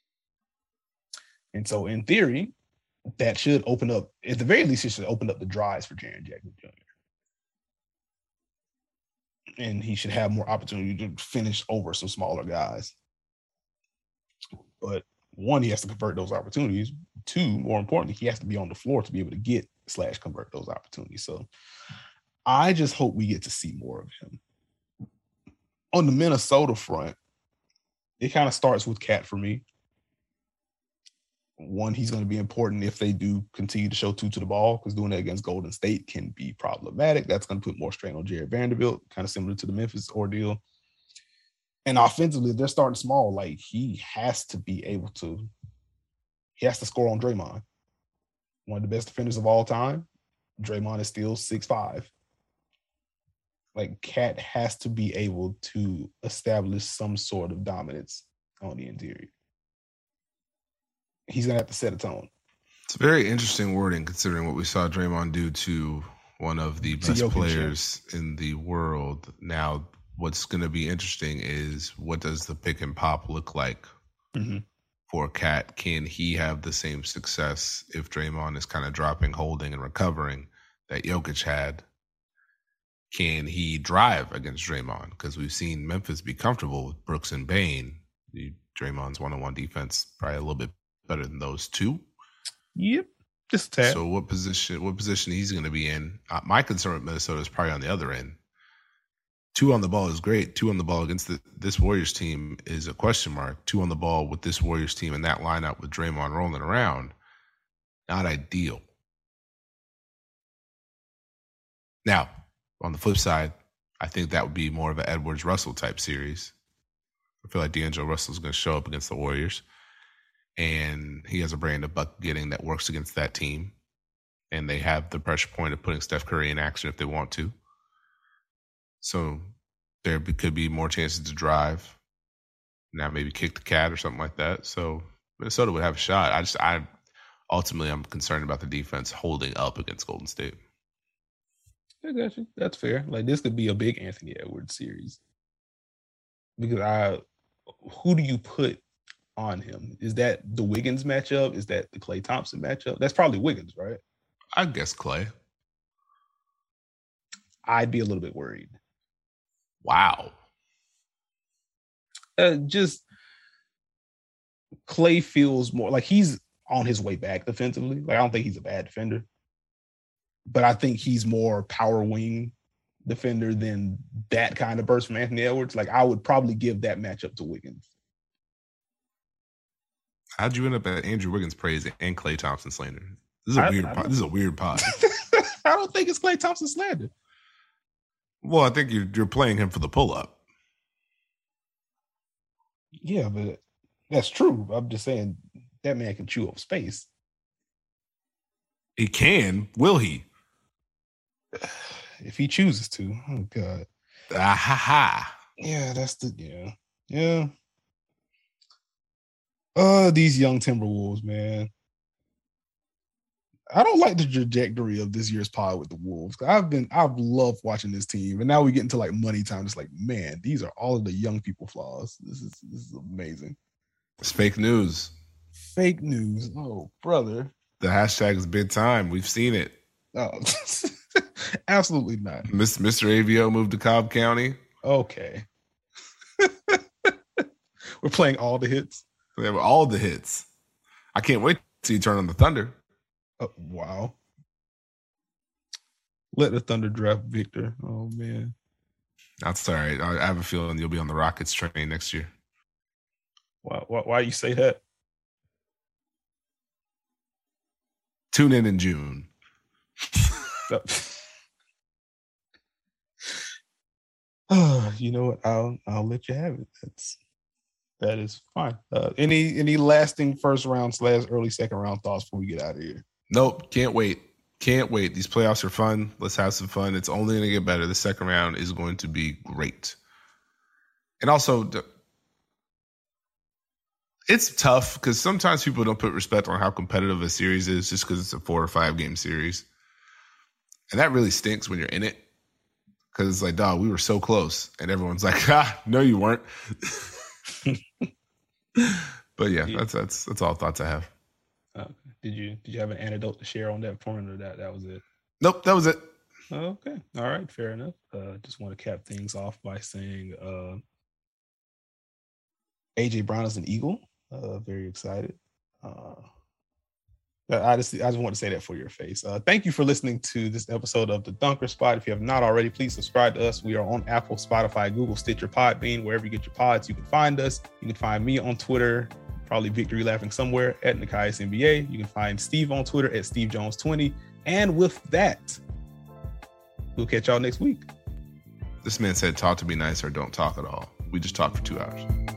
And so in theory, that should open up, at the very least, it should open up the drives for Jaren Jackson Junior And he should have more opportunity to finish over some smaller guys. But one, he has to convert those opportunities. Two, more importantly, he has to be on the floor to be able to get slash convert those opportunities. So I just hope we get to see more of him. On the Minnesota front, it kind of starts with Cat for me. One, he's going to be important if they do continue to show two to the ball, because doing that against Golden State can be problematic. That's going to put more strain on Jared Vanderbilt, kind of similar to the Memphis ordeal. And offensively, they're starting small. Like, he has to be able to, he has to score on Draymond. One of the best defenders of all time. Draymond is still six five. Like, Cat has to be able to establish some sort of dominance on the interior. He's going to have to set a tone. It's very interesting wording considering what we saw Draymond do to one of the best players in the world. Now, what's going to be interesting is what does the pick and pop look like mm-hmm. for Cat? Can he have the same success if Draymond is kind of dropping, holding, and recovering that Jokic had? Can he drive against Draymond? Because we've seen Memphis be comfortable with Brooks and Bane. Draymond's one-on-one defense probably a little bit better than those two. Yep. Just a tad. So what position? What position he's going to be in? Uh, my concern with Minnesota is probably on the other end. Two on the ball is great. Two on the ball against the, this Warriors team is a question mark. Two on the ball with this Warriors team and that lineup with Draymond rolling around, not ideal. Now, on the flip side, I think that would be more of an Edwards-Russell type series. I feel like D'Angelo Russell is going to show up against the Warriors, and he has a brand of bucket getting that works against that team, and they have the pressure point of putting Steph Curry in action if they want to. So there could be more chances to drive, now maybe kick the cat or something like that. So Minnesota would have a shot. I just, I ultimately, I'm concerned about the defense holding up against Golden State. I got you. That's fair. Like, this could be a big Anthony Edwards series. Because I, who do you put on him? Is that the Wiggins matchup? Is that the Klay Thompson matchup? That's probably Wiggins, right? I guess Klay. I'd be a little bit worried. Wow. Uh, just Klay feels more like he's on his way back defensively. Like, I don't think he's a bad defender, but I think he's more power wing defender than that kind of burst from Anthony Edwards. Like, I would probably give that matchup to Wiggins. How'd you end up at Andrew Wiggins praise and Klay Thompson slander? This is a I, weird. I pod. This is a weird pod. I don't think it's Klay Thompson slander. Well, I think you're you're playing him for the pull up. Yeah, but that's true. I'm just saying that man can chew up space. He can. Will he? If he chooses to. Oh, God. Ah, ha, ha. Yeah, that's the, yeah. Yeah. Uh, these young Timberwolves, man. I don't like the trajectory of this year's pod with the Wolves. I've been, I've loved watching this team. And now we get into like money time. It's like, man, these are all of the young people flaws. This is, this is amazing. It's fake news. Fake news. Oh, brother. The hashtag is big time. We've seen it. Oh, absolutely not. Miss, Mister A V O moved to Cobb County. Okay. We're playing all the hits. They have all the hits. I can't wait to see you turn on the Thunder. Oh, wow. Let the Thunder draft Victor. Oh, man. That's all right. I, I have a feeling you'll be on the Rockets train next year. Why, why, why you say that? Tune in in June. Oh, you know what? I'll I'll let you have it. That's that is fine. Uh, any any lasting first round slash early second round thoughts before we get out of here? Nope. Can't wait. Can't wait. These playoffs are fun. Let's have some fun. It's only going to get better. The second round is going to be great. And also, it's tough because sometimes people don't put respect on how competitive a series is just because it's a four or five game series. And that really stinks when you're in it. Because it's like, dog, we were so close. And everyone's like, ah, no, you weren't. But yeah, yeah, that's that's that's all thoughts I have. Okay. Did you did you have an anecdote to share on that point, or that that was it? Nope, that was it. Okay. All right, fair enough. Uh just want to cap things off by saying uh A J Brown is an Eagle. Uh very excited. Uh I just, I just want to say that for your face. Uh, thank you for listening to this episode of The Dunker Spot. If you have not already, please subscribe to us. We are on Apple, Spotify, Google, Stitcher, Podbean, wherever you get your pods, you can find us. You can find me on Twitter, probably Victory Laughing somewhere, at Nikias N B A. You can find Steve on Twitter at Steve Jones twenty. And with that, we'll catch y'all next week. This man said, talk to me nice or don't talk at all. We just talked for two hours.